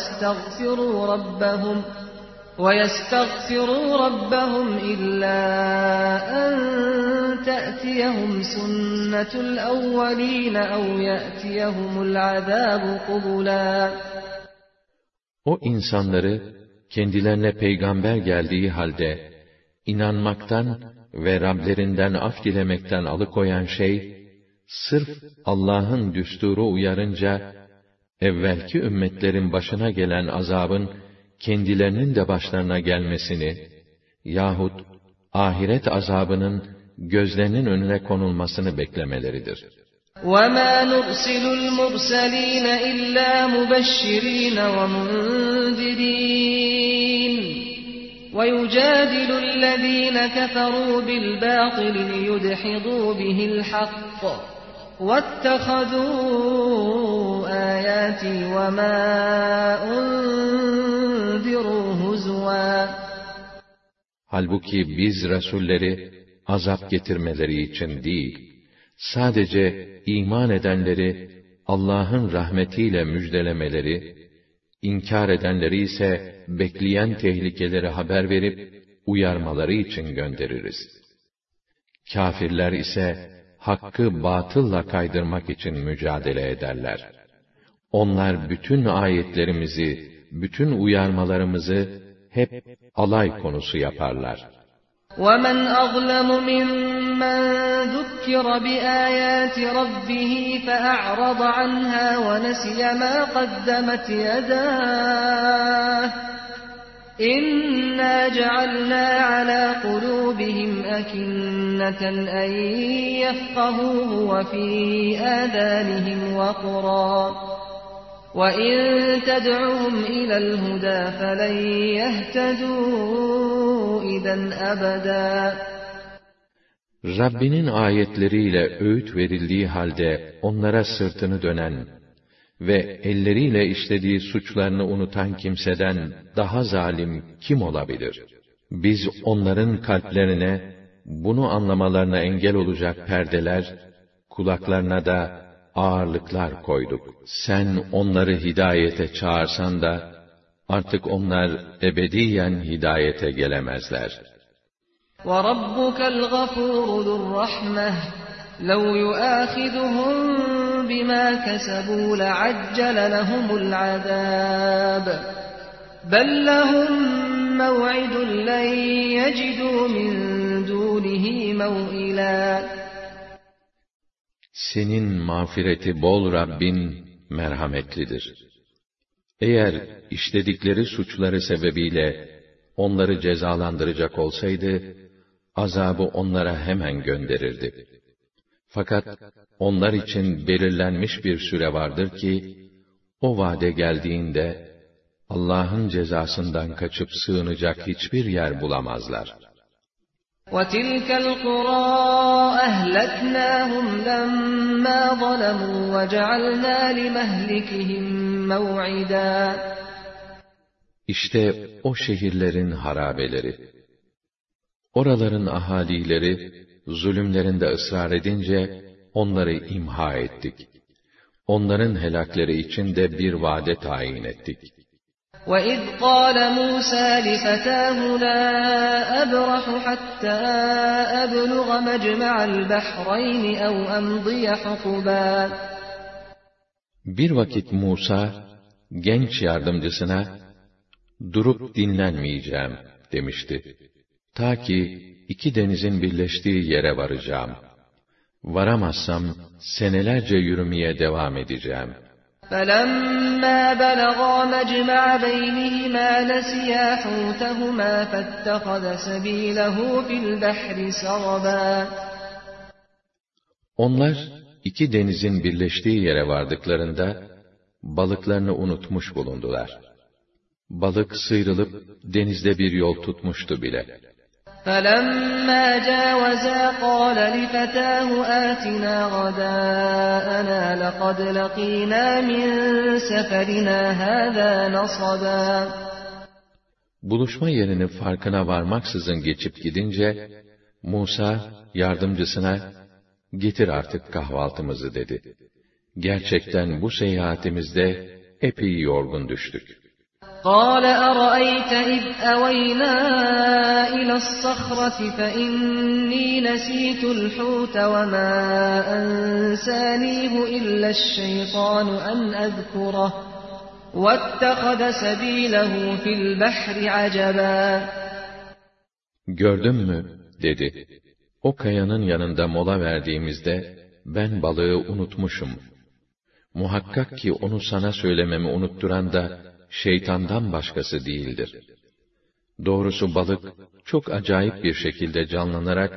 وَيَسْتَغْفِرُوا رَبَّهُمْ إِلَّا أَنْ تَأْتِيَهُمْ سُنَّةُ الْأَوَّلِينَ أَوْ يَأْتِيَهُمُ الْعَذَابُ قُبُلًا. O insanları kendilerine peygamber geldiği halde inanmaktan ve Rablerinden af dilemekten alıkoyan şey, sırf Allah'ın düsturu uyarınca, evvelki ümmetlerin başına gelen azabın kendilerinin de başlarına gelmesini yahut ahiret azabının gözlerinin önüne konulmasını beklemeleridir. وَمَا نُرْسِلُ الْمُرْسَلِينَ إِلَّا مُبَشِّرِينَ وَمُنذِرِينَ وَيُجَادِلُ الَّذِينَ كَفَرُوا بِالْبَاطِلِ لِيُدْحِضُوا بِهِ الْحَقَّ وَاتَّخَذُوا آيَاتِي وَمَا أُنذِرُوا هُزُوًا. Halbuki biz Resulleri azap getirmeleri için değil, sadece iman edenleri Allah'ın rahmetiyle müjdelemeleri, inkar edenleri ise bekleyen tehlikeleri haber verip uyarmaları için göndeririz. Kâfirler ise hakkı batılla kaydırmak için mücadele ederler. Onlar bütün ayetlerimizi, bütün uyarmalarımızı hep alay konusu yaparlar. وَمَنْ أَظْلَمُ مِمَّنْ ذُكِّرَ بِآيَاتِ رَبِّهِ فَأَعْرَضَ عَنْهَا وَنَسِيَ مَا قَدَّمَتْ يَدَاهُ إِنَّا جَعَلْنَا عَلَى قُلُوبِهِمْ أَكِنَّةً أَنْ يَفْقَهُوهُ وَفِي آذَانِهِمْ وَقْرًا وَإِنْ تَدْعُهُمْ إِلَى الْهُدَى فَلَنْ يَهْتَدُوا إِذًا أَبَدًا. Rabbinin ayetleriyle öğüt verildiği halde onlara sırtını dönen ve elleriyle işlediği suçlarını unutan kimseden daha zalim kim olabilir? Biz onların kalplerine bunu anlamalarına engel olacak perdeler, kulaklarına da ağırlıklar koyduk. Sen onları hidayete çağırsan da artık onlar ebediyen hidayete gelemezler. وَرَبُّكَ الْغَفُورُ ذُو الرَّحْمَةِ لَوْ يُؤَاخِذُهُم بِمَا كَسَبُوا لَعَجَّلَ لَهُمُ الْعَذَابَ بَل لَّهُم مَّوْعِدٌ لَّن يَجِدُوا مِن دُونِهِ مَوْئِلًا. Senin mağfireti bol Rabbin merhametlidir. Eğer işledikleri suçları sebebiyle onları cezalandıracak olsaydı, azabı onlara hemen gönderirdi. Fakat onlar için belirlenmiş bir süre vardır ki, o vade geldiğinde, Allah'ın cezasından kaçıp sığınacak hiçbir yer bulamazlar. وَتِلْكَ الْقُرَىٰ أَهْلَكْنَاهُمْ لَمَّا ظَلَمُوا وَجَعَلْنَا لِمَهْلِكِهِمْ مَوْعِدًا. İşte o şehirlerin harabeleri. Oraların ahalileri, zulümlerinde ısrar edince, onları imha ettik. Onların helakleri için de bir vade tayin ettik. وَإِذْ قَالَ مُوسَى لِفَتَاهُ لَا أَبْرَحُ حَتَّى أَبْلُغَ مَجْمَعَ الْبَحْرَيْنِ أَوْ أَمْضِيَ حُقُبًا. Bir vakit Musa, genç yardımcısına, durup dinlenmeyeceğim demişti. Ta ki iki denizin birleştiği yere varacağım. Varamazsam senelerce yürümeye devam edeceğim. فَلَمَّا بَلَغَا مَجْمَعَ بَيْنِهِمَا نَسِيَا حُوتَهُمَا فَاتَّخَذَ سَبِيلَهُ فِي الْبَحْرِ سَرَبًا. Onlar iki denizin birleştiği yere vardıklarında balıklarını unutmuş bulundular. Balık sıyrılıp denizde bir yol tutmuştu bile. فَلَمَّا جَاوَزَا قَالَ لِفَتَاهُ آتِنَا غَدَاءَنَا لَقَدْ لَقِينَا مِنْ سَفَرِنَا هَذَا نَصَبًا. Buluşma yerini farkına varmaksızın geçip gidince, Musa yardımcısına, "Getir artık kahvaltımızı" dedi. Gerçekten bu seyahatimizde epey yorgun düştük. قَالَ أَرَأَيْتَ إِذْ أَوَيْنَا إِلَى الصَّخْرَةِ فَإِنِّي نَسِيتُ الْحُوتَ وَمَا أَنسَانِيهُ إِلَّا الشَّيْطَانُ أَنْ أَذْكُرَهُ وَاتَّخَذَ سَبِيلَهُ فِي الْبَحْرِ عَجَبًا. Gördün mü? Dedi. O kayanın yanında mola verdiğimizde, ben balığı unutmuşum. Muhakkak ki onu sana söylememi unutturan da, şeytandan başkası değildir. Doğrusu balık, çok acayip bir şekilde canlanarak,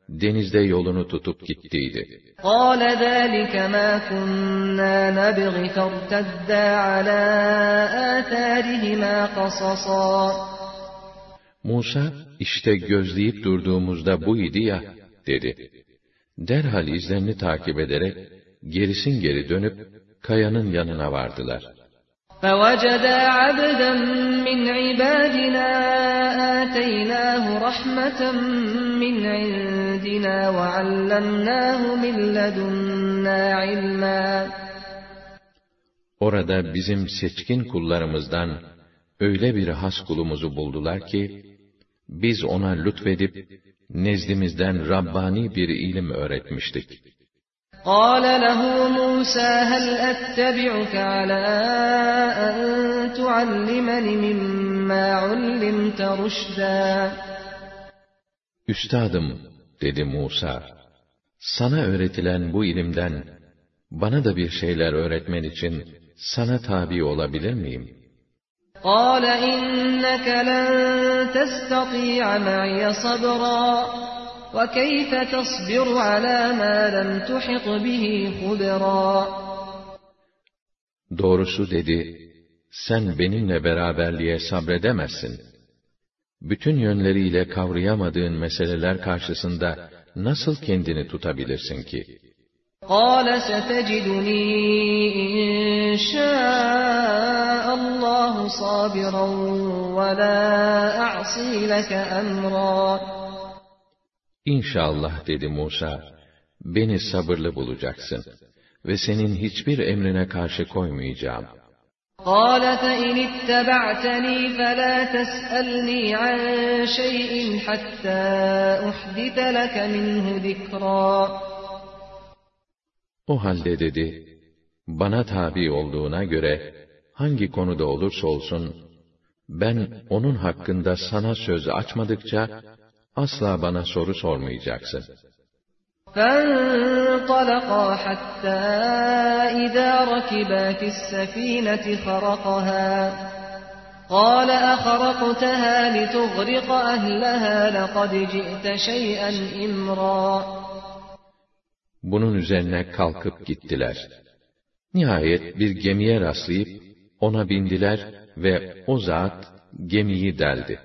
denizde yolunu tutup gittiydi. قَالَ ذَٰلِكَ مَا كُنَّا نَبْغِ فَارْتَدَّا عَلَى آثَارِهِمَا قَصَصًا. Musa, işte gözleyip durduğumuzda bu idi ya, dedi. Derhal izlerini takip ederek, gerisin geri dönüp, kayanın yanına vardılar. فَوَجَدَا عَبْدًا مِّنْ عِبَادِنَا آتَيْنَاهُ رَحْمَةً مِّنْ عِندِنَا وَعَلَّمْنَاهُ مِنْ لَدُنَّا عِلْمًا. Orada bizim seçkin kullarımızdan öyle bir has kulumuzu buldular ki, biz ona lütfedip, nezdimizden Rabbani bir ilim öğretmiştik. قَالَ لَهُ مُوسَى هَلْ أَتَّبِعُكَ عَلَىٰ أَن تُعَلِّمَنِ مِمَّا عُلِّمْتَ رُشْدًا. Üstadım, dedi Musa, sana öğretilen bu ilimden, bana da bir şeyler öğretmen için, sana tabi olabilir miyim? قَالَ إِنَّكَ لَن تَسْتَطِيعَ مَعِيَ صَبْرًا وَكَيْفَ تَصْبِرُ عَلَىٰ مَا لَمْ تُحِطْ بِهِ خُبْرًا. Doğrusu dedi, sen benimle beraberliğe sabredemezsin. Bütün yönleriyle kavrayamadığın meseleler karşısında nasıl kendini tutabilirsin ki? قَالَ سَتَجِدُنِي إِن شَاءَ اللّٰهُ صَابِرًا وَلَا أَعْصِي لَكَ أَمْرًا. İnşallah, dedi Musa, beni sabırlı bulacaksın ve senin hiçbir emrine karşı koymayacağım. قَالَ فَإِنِ اتَّبَعْتَنِي فَلَا تَسْأَلْنِي عَنْ شَيْءٍ حَتَّى أُحْدِثَ لَكَ مِنْهُ ذِكْرًا. O halde dedi, bana tabi olduğuna göre, hangi konuda olursa olsun, ben onun hakkında sana söz açmadıkça, asla bana soru sormayacaksın. فَانطَلَقَا حَتَّى إِذَا رَكِبَا فِي السَّفِينَةِ خَرَقَهَا قَالَ أَخَرَقْتَهَا لِتُغْرِقَ أَهْلَهَا لَقَدْ جِئْتَ شَيْئًا إِمْرًا. Bunun üzerine kalkıp gittiler. Nihayet bir gemiye rastlayıp, ona bindiler ve o zat gemiyi deldi.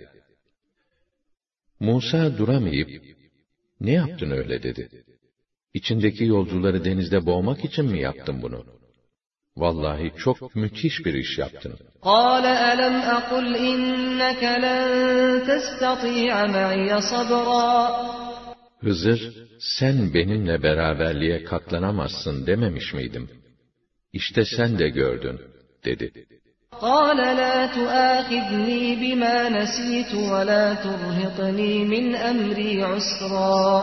Musa duramayıp, ne yaptın öyle dedi. İçindeki yolcuları denizde boğmak için mi yaptın bunu? Vallahi çok müthiş bir iş yaptın. قَالَ أَلَمْ أَقُلْ إِنَّكَ لَن تَسْتَطِيعَ مَعِيَ صَبْرًا. Hızır, sen benimle beraberliğe katlanamazsın dememiş miydim? İşte sen de gördün, dedi. قَالَ لَا تُؤَاخِذْنِي بِمَا نَسِيتُ وَلَا تُرْهِقْنِي مِنْ أَمْرِي عُسْرًا.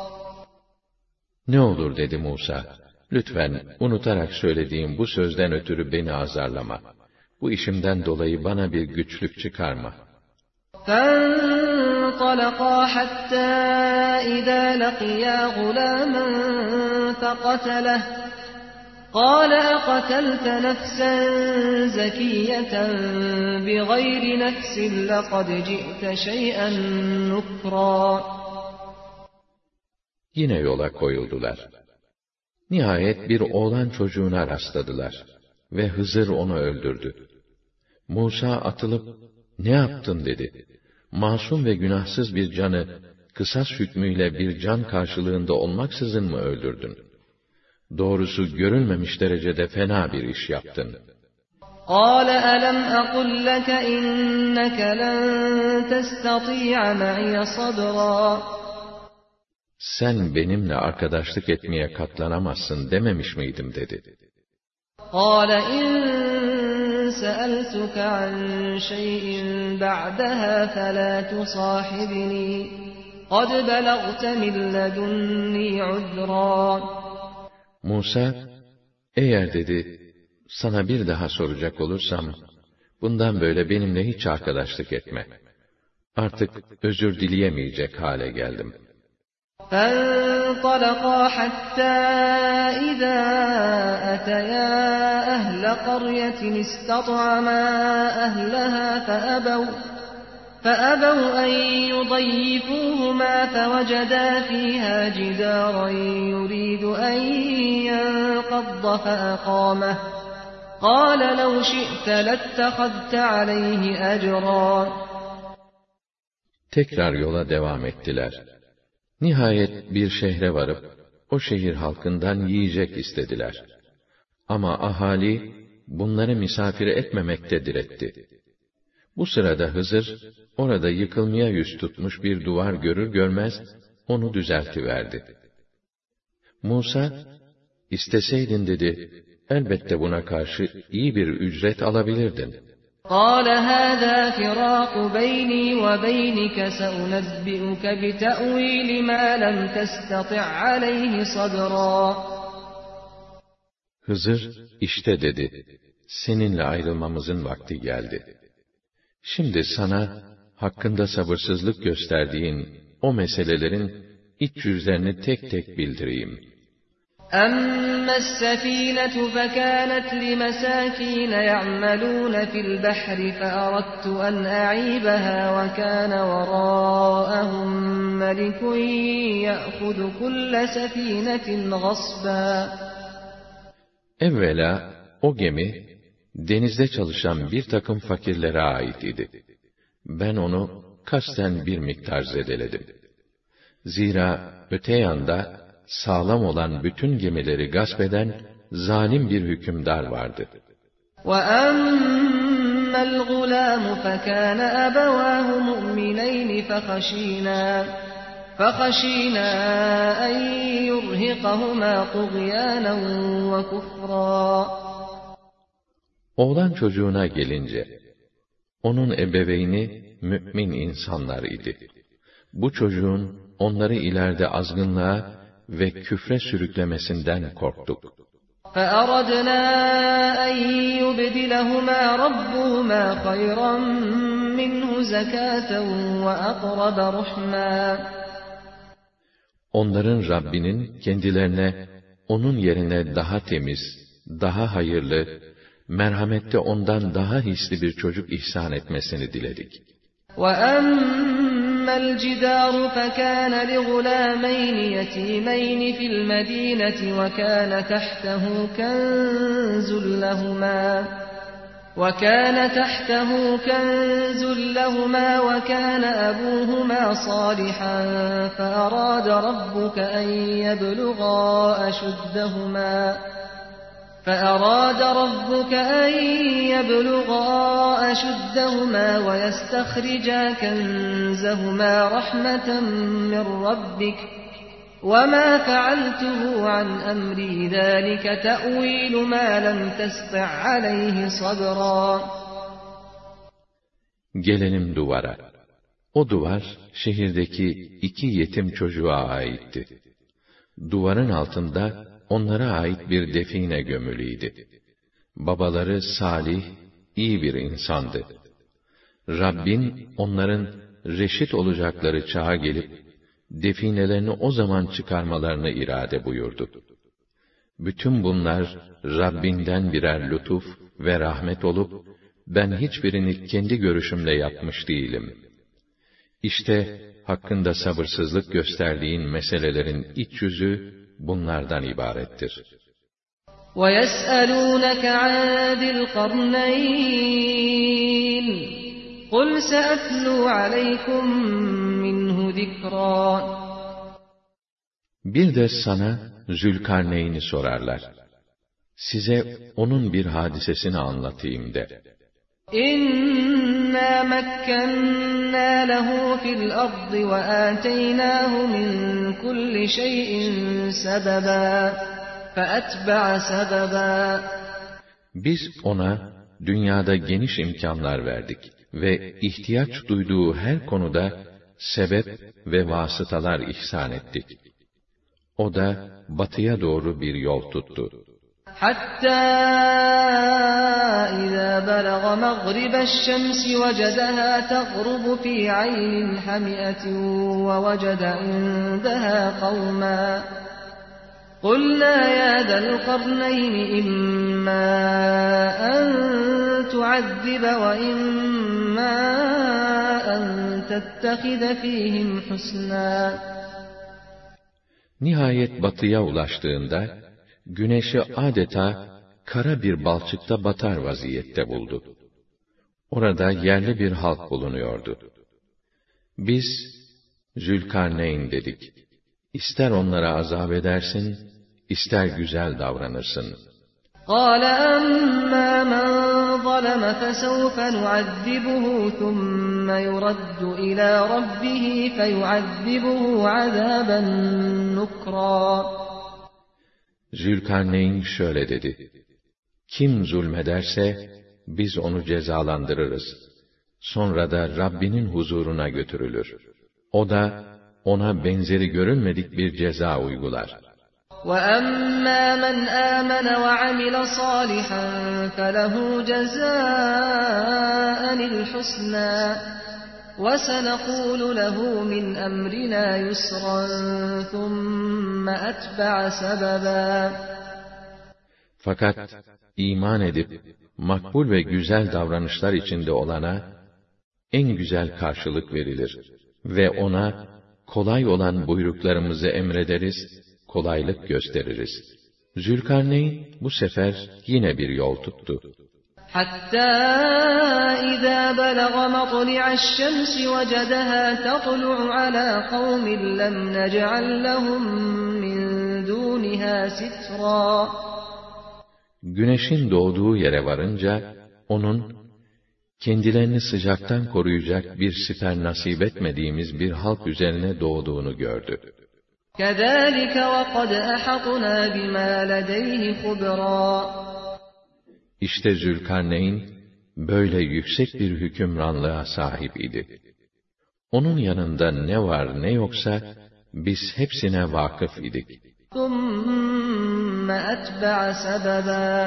Ne olur, dedi Musa, lütfen unutarak söylediğim bu sözden ötürü beni azarlama. Bu işimden dolayı bana bir güçlük çıkarma. فَانطَلَقَا حَتَّى إِذَا لَقِيَا غُلَامًا فَقَتَلَهُ قَالَ أَقَتَلْتَ نَفْسًا زَكِيَّةً بِغَيْرِ نَفْسٍ لَقَدْ جِئْتَ شَيْئًا نُكْرًا. Yine yola koyuldular. Nihayet bir oğlan çocuğuna rastladılar ve Hızır onu öldürdü. Musa atılıp, ne yaptın dedi. Masum ve günahsız bir canı, kısas hükmüyle bir can karşılığında olmaksızın mı öldürdün? Doğrusu görülmemiş derecede fena bir iş yaptın. قَالَ أَلَمْ أَقُلْ لَكَ إِنَّكَ لَن تَسْتَطِيعَ مَعِيَ صَبْرًا. Sen benimle arkadaşlık etmeye katlanamazsın dememiş miydim, dedi. قَالَ إِن سَأَلْتُكَ عَن شَيْءٍ بَعْدَهَا فَلَا تُصَاحِبْنِي قَدْ بَلَغْتَ مِن لَّدُنِّي عُذْرًا. Musa, eğer dedi, sana bir daha soracak olursam, bundan böyle benimle hiç arkadaşlık etme. Artık özür dileyemeyecek hale geldim. فَانطَلَقَا حَتَّى إِذَا أَتَيَا أَهْلَ قَرْيَةٍ اسْتَطْعَمَا أَهْلَهَا فأبوا أن يضيفوهما فوجدا فيها جدارا يريد أن ينقض فأقامه قال لو شئت لاتخذت عليه أجرا. Tekrar yola devam ettiler. Nihayet bir şehre varıp, o şehir halkından yiyecek istediler. Ama ahali, bunları misafir etmemekte diretti. Bu sırada Hızır, orada yıkılmaya yüz tutmuş bir duvar görür görmez, onu düzeltiverdi. Musa, isteseydin dedi, elbette buna karşı iyi bir ücret alabilirdin. قال هذا فراق بيني وبينك سأنبئك بتأويل ما لم تستطع عليه صبرا. Hızır, işte dedi, seninle ayrılmamızın vakti geldi. Şimdi sana, hakkında sabırsızlık gösterdiğin o meselelerin iç yüzlerini tek tek bildireyim. أما السفينة فكانت لمساكين يعملون في البحر فأردت أن أعيبها وكان وراءهم ملك يأخذ كل سفينة غصبا. Evvela o gemi denizde çalışan bir takım fakirlere ait idi. Ben onu kasten bir miktar zedeledim. Zira öte yanda sağlam olan bütün gemileri gasp eden zalim bir hükümdar vardı. وَأَمَّا الْغُلَامُ فَكَانَ أَبَوَاهُ مُؤْمِنَيْنِ فَخَشِينَا أَنْ يُرْهِقَهُمَا طُغْيَانًا وَكُفْرًا. Oğlan çocuğuna gelince, onun ebeveyni mümin insanlar idi. Bu çocuğun onları ileride azgınlığa ve küfre sürüklemesinden korktuk. فَأَرَدْنَا أَنْ يُبْدِلَهُمَا رَبُّهُمَا خَيْرًا مِنْهُ زَكَاةً وَأَقْرَبَ رُحْمًا. Onların Rabbinin kendilerine onun yerine daha temiz, daha hayırlı, merhamette ondan daha hisli bir çocuk ihsan etmesini diledik. وَأَمَّا الْجِدَارُ فَكَانَ لِغُلَامَيْنِ يَتِيمَيْنِ فِي الْمَدِينَةِ وَكَانَ تَحْتَهُ كَنْزٌ لَهُمَا وَكَانَ أَبُوهُمَا صَالِحًا فَأَرَادَ رَبُّكَ أَنْ يَبْلُغَا أَشُدَّهُمَا وَيَسْتَخْرِجَا كَنزَهُمَا رَحْمَةً مِّن رَّبِّكَ وَمَا فَعَلْتُهُ عَنْ أَمْرِي ذَٰلِكَ تَأْوِيلُ مَا لَمْ تَسْطِع عَلَيْهِ صَبْرًا. Gelelim duvara. O duvar, şehirdeki 2 yetim çocuğa aitti. Duvarın altında, onlara ait bir define gömülüydü. Babaları salih, iyi bir insandı. Rabbin, onların reşit olacakları çağa gelip, definelerini o zaman çıkarmalarını irade buyurdu. Bütün bunlar, Rabbinden birer lütuf ve rahmet olup, ben hiçbirini kendi görüşümle yapmış değilim. İşte, hakkında sabırsızlık gösterdiğin meselelerin iç yüzü, bunlardan ibarettir. وَيَسْأَلُونَكَ عَنْ ذِي الْقَرْنَيْنِ قُلْ سَأَتْلُو عَلَيْكُمْ مِنْهُ ذِكْرًا. Bir de sana Zülkarneyn'i sorarlar. Size onun bir hadisesini anlatayım de. إِنَّا مَكَّنَّا لَهُ فِي الْأَرْضِ وَآتَيْنَاهُ مِنْ كُلِّ شَيْءٍ سَبَبًا فَأَتْبَعَ سَبَبًا. Biz ona dünyada geniş imkanlar verdik ve ihtiyaç duyduğu her konuda sebep ve vasıtalar ihsan ettik. O da batıya doğru bir yol tuttu. حَتَّى إِذَا بَلَغَ مَغْرِبَ الشَّمْسِ وَجَدَهَا تَغْرُبُ فِي عَيْنٍ حَمِئَةٍ وَوَجَدَ عِندَهَا قَوْمًا قُلْنَا يَا ذَا الْقَرْنَيْنِ إِمَّا أَن تُعَذِّبَ وَإِمَّا أن تتخذ فيهم حسنا. Nihayet batıya ulaştığında, güneşi adeta kara bir balçıkta batar vaziyette buldu. Orada yerli bir halk bulunuyordu. Biz, Zülkarneyn dedik, İster onlara azap edersin, ister güzel davranırsın. قَالَ أَمَّا مَنْ ظَلَمَ فَسَوْفَ نُعَذِّبُهُ ثُمَّ يُرَدُّ إِلَى رَبِّهِ فَيُعَذِّبُهُ عَذَابًا نُكْرًا. Zülkarneyn şöyle dedi: Kim zulmederse, biz onu cezalandırırız. Sonra da Rabbinin huzuruna götürülür. O da, ona benzeri görülmedik bir ceza uygular. وَأَمَّا مَنْ آمَنَ وَعَمِلَ صَالِحًا فَلَهُ جَزَاءً الْحُسْنَى وَسَنَقُولُ لَهُ مِنْ أَمْرِنَا يُسْرًا ثُمَّ أَتْبَعَ سَبَبًا. Fakat iman edip makbul ve güzel davranışlar içinde olana en güzel karşılık verilir ve ona kolay olan buyruklarımızı emrederiz, kolaylık gösteririz. Zülkarneyn bu sefer yine bir yol tuttu. Hatta izâ belagha matl'i'aş şemsi vecedehâ tetlu'u alâ kavmin lem nec'al lehum min dûnihâ sitrâ. Güneşin doğduğu yere varınca, onun, kendilerini sıcaktan koruyacak bir siper nasip etmediğimiz bir halk üzerine doğduğunu gördü. كَذَٰلِكَ وَقَدْ أَحَطْنَا بِمَا لَدَيْهِ خُبْرًا. İşte Zülkarneyn, böyle yüksek bir hükümranlığa sahip idi. Onun yanında ne var ne yoksa, biz hepsine vakıf idik. ثُمَّ أَتْبَعَ سَبَبًا.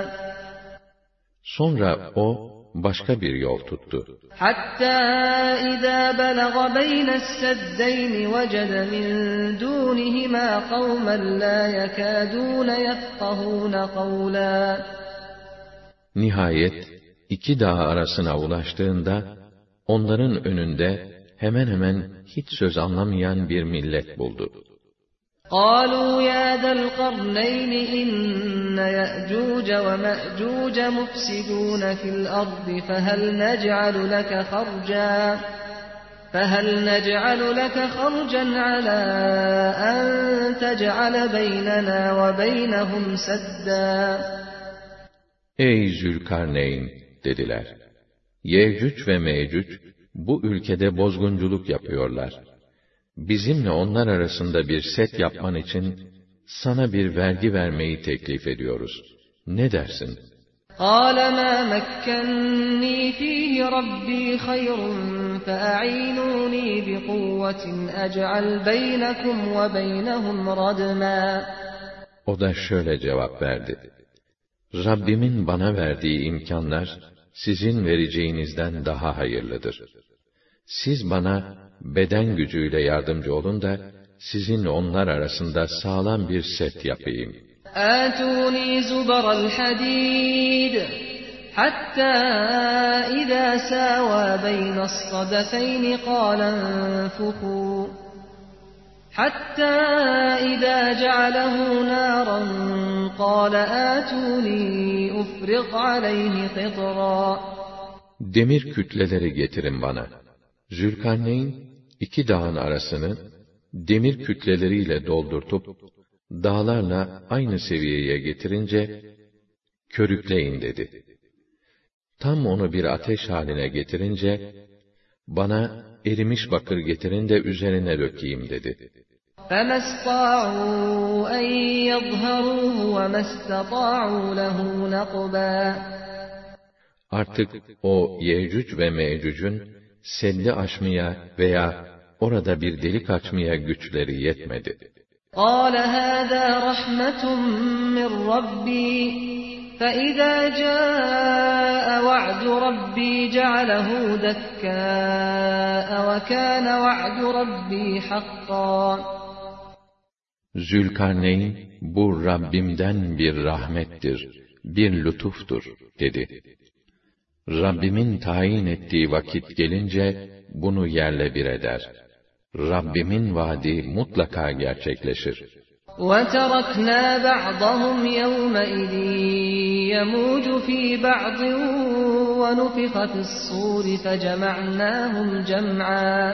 Sonra o, başka bir yol tuttu. Hatta izâ belagha beynes seddeyni vecede min dûnihimâ kavmen lâ yekâdûne yefkahûne kavlâ. Nihayet, iki dağ arasına ulaştığında, onların önünde hemen hemen hiç söz anlamayan bir millet buldu. قَالُوا يَا ذَا الْقَرْنَيْنِ إِنَّ يَأْجُوجَ وَمَأْجُوجَ مُفْسِدُونَ فِي الْأَرْضِ فَهَلْ نَجْعَلُ لَكَ خَرْجًا عَلَى أَنْ تَجْعَلَ بَيْنَنَا وَبَيْنَهُمْ سَدًّا. Ey Zülkarneyn, dediler. Yecüc ve Mecüc, bu ülkede bozgunculuk yapıyorlar. Bizimle onlar arasında bir set yapman için, sana bir vergi vermeyi teklif ediyoruz. Ne dersin? قَالَ مَا مَكَّنِّي فِيهِ رَبِّي خَيْرٌ فَأَعِينُونِي بِقُوَّةٍ أَجْعَلْ بَيْنَكُمْ وَبَيْنَهُمْ رَدْمًا. O da şöyle cevap verdi: Rabbimin bana verdiği imkanlar, sizin vereceğinizden daha hayırlıdır. Siz bana, beden gücüyle yardımcı olun da, sizin onlar arasında sağlam bir set yapayım. آتوني زبر الحديد حتى إذا ساوى بين الصدفين قال انفخوا حتى إذا جعله نارا قال آتوني أفرغ عليه قطرا. Demir kütleleri getirin bana. Zülkarneyn, iki dağın arasını demir kütleleriyle doldurtup, dağlarla aynı seviyeye getirince, körükleyin dedi. Tam onu bir ateş haline getirince, bana erimiş bakır getirin de üzerine dökeyim dedi. فَمَا اسْطَاعُوا أَنْ يَظْهَرُوهُ وَمَا اسْتَطَاعُوا لَهُ نَقْبًا. Artık o Yecüc ve Mecüc'ün seddi aşmaya veya orada bir delik açmaya güçleri yetmedi. قَالَ هَذَا رَحْمَةٌ مِّن رَّبِّي فَإِذَا جَاءَ وَعْدُ رَبِّي جَعَلَهُ دَكَّاءَ وَكَانَ وَعْدُ رَبِّي حَقًّا. Zülkarneyn, bu Rabbimden bir rahmettir, bir lütuftur, dedi. Rabbimin tayin ettiği vakit gelince bunu yerle bir eder. Rabbimin vaadi mutlaka gerçekleşir. وَتَرَكْنَا بَعْضَهُمْ يَوْمَئِذٍ يَمُوجُ فِي بَعْضٍ وَنُفِخَ فِي الصُّورِ فَجَمَعْنَاهُمْ جَمْعًا.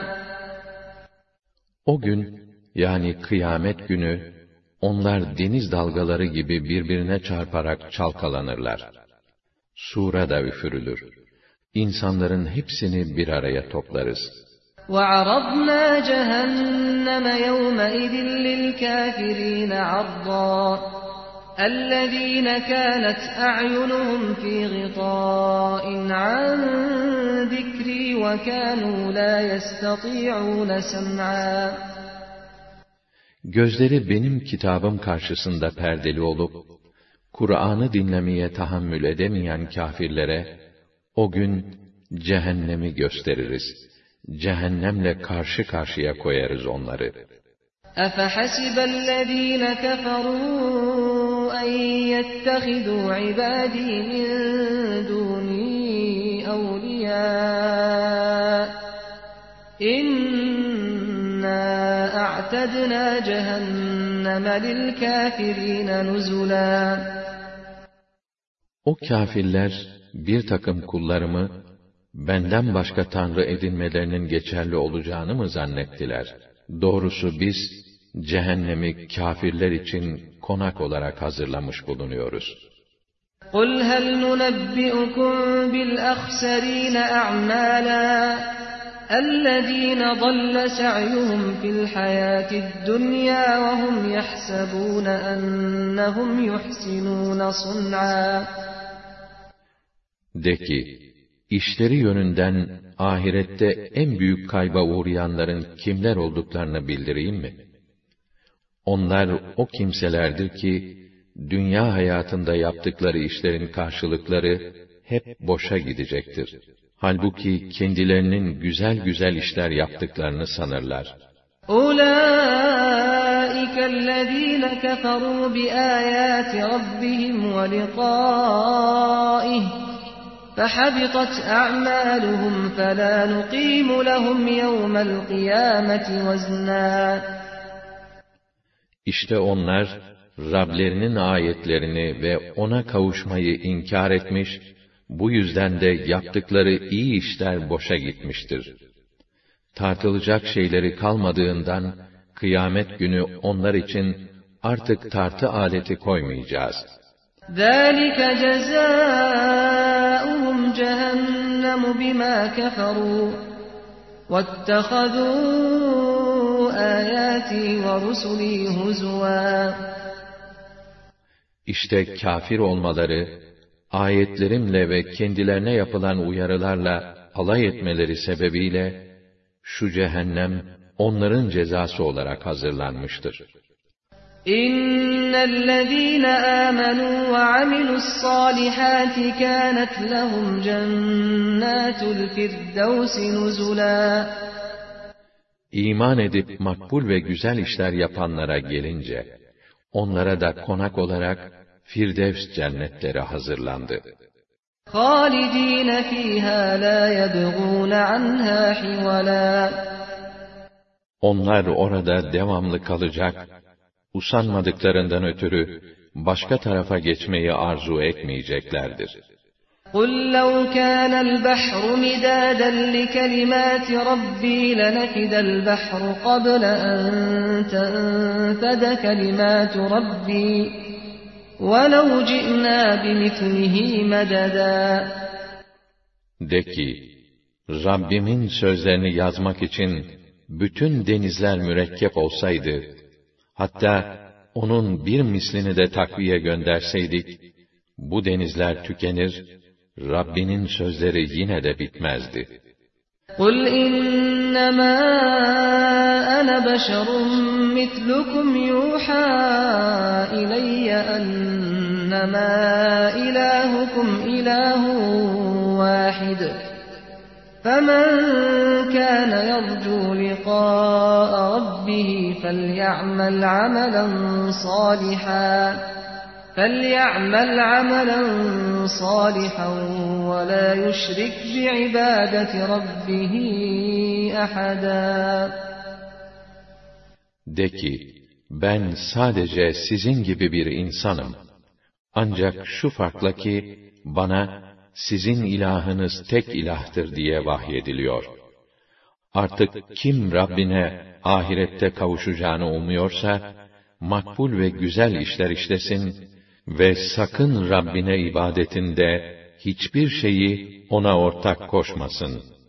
O gün, yani kıyamet günü, onlar deniz dalgaları gibi birbirine çarparak çalkalanırlar. Sura da üfürülür. İnsanların hepsini bir araya toplarız. وَعَرَضْنَا جَهَنَّمَ يَوْمَئِذٍ لِلْكَافِرِينَ عَرْضًا الَّذِينَ كَانَتْ أَعْيُنُهُمْ فِي غِطَاءٍ عَنْ ذِكْرِي وَكَانُوا لَا يَسْتَطِيعُونَ سَمْعًا. Gözleri benim kitabım karşısında perdeli olup, Kur'an'ı dinlemeye tahammül edemeyen kâfirlere, o gün cehennemi gösteririz. Cehennemle karşı karşıya koyarız onları. أَفَحَسِبَ الَّذ۪ينَ كَفَرُوا أَنْ يَتَّخِذُوا عِبَادِي مِنْ دُونِي أَوْلِيَاءَ إِنَّا أَعْتَدْنَا جَهَنَّمَ لِلْكَافِرِينَ نُزُلًا. O kâfirler, bir takım kullarımı, benden başka tanrı edinmelerinin geçerli olacağını mı zannettiler? Doğrusu biz, cehennemi kâfirler için konak olarak hazırlamış bulunuyoruz. قُلْ هَلْ نُنَبِّئُكُمْ بِالْأَخْسَرِينَ أَعْمَالًا الَّذ۪ينَ ضَلَّ سَعْيُهُمْ فِي الْحَيَاةِ الدُّنْيَا وَهُمْ يَحْسَبُونَ أَنَّهُمْ يُحْسِنُونَ صُنْعًا. De ki, işleri yönünden ahirette en büyük kayba uğrayanların kimler olduklarını bildireyim mi? Onlar o kimselerdir ki, dünya hayatında yaptıkları işlerin karşılıkları hep boşa gidecektir. Halbuki kendilerinin güzel güzel işler yaptıklarını sanırlar. أُولَٰئِكَ الَّذ۪ينَ كَفَرُوا بِآيَاتِ رَبِّهِمْ وَلِقَائِهِ فَحَبِطَتْ أَعْمَالُهُمْ فَلَا نُقِيمُ لَهُمْ يَوْمَ الْقِيَامَةِ وَزْنًا. İşte onlar, Rablerinin ayetlerini ve ona kavuşmayı inkar etmiş, bu yüzden de yaptıkları iyi işler boşa gitmiştir. Tartılacak şeyleri kalmadığından, kıyamet günü onlar için artık tartı aleti koymayacağız. ذَٰلِكَ جَزَاؤُهُمْ جَهَنَّمُ بِمَا كَفَرُوا وَاتَّخَذُوا آيَاتِي وَرُسُلِي هُزُوًا. İşte kâfir olmaları, ayetlerimle ve kendilerine yapılan uyarılarla alay etmeleri sebebiyle, şu cehennem onların cezası olarak hazırlanmıştır. İnnellezîne âmenû ve amilu's-sâlihâti kânet lehum cennâtul firdevsi nuzulâ. İman edip makbul ve güzel işler yapanlara gelince, onlara da konak olarak Firdevs cennetleri hazırlandı. خَالِد۪ينَ ف۪يهَا لَا يَبْغُونَ عَنْهَا حِوَلًا. Onlar orada devamlı kalacak, usanmadıklarından ötürü başka tarafa geçmeyi arzu etmeyeceklerdir. قُلْ لَوْ كَانَ الْبَحْرُ مِدَادًا لِكَلِمَاتِ رَبِّي لَنَفِدَ الْبَحْرُ قَبْلَ أَنْ تَنْفَدَ كَلِمَاتُ رَبِّي وَلَوْ جِئْنَا بِمِثْلِهِ مَدَدًا. De ki, Rabbimin sözlerini yazmak için bütün denizler mürekkep olsaydı, hatta onun bir mislini de takviye gönderseydik, bu denizler tükenir, Rabbinin sözleri yine de bitmezdi. قُلْ إِنَّمَا أَنَا بَشَرٌ مِثْلُكُمْ يُوحَى إِلَيَّ أَنَّمَا إِلَٰهُكُمْ إِلَٰهٌ وَاحِدٌ فَمَنْ كَانَ يَرْجُو لِقَاءَ رَبِّهِ فَلْيَعْمَلْ عَمَلًا صَالِحًا فَلْيَعْمَلْ عَمَلًا صَالِحًا وَلَا يُشْرِكْ بِعِبَادَةِ رَبِّهِ أَحَدًا. De ki, ben sadece sizin gibi bir insanım. Ancak şu farkla ki, bana, sizin ilahınız tek ilahtır diye vahyediliyor. Artık kim Rabbine ahirette kavuşacağını umuyorsa, makbul ve güzel işler işlesin ve sakın Rabbine ibadetinde hiçbir şeyi ona ortak koşmasın.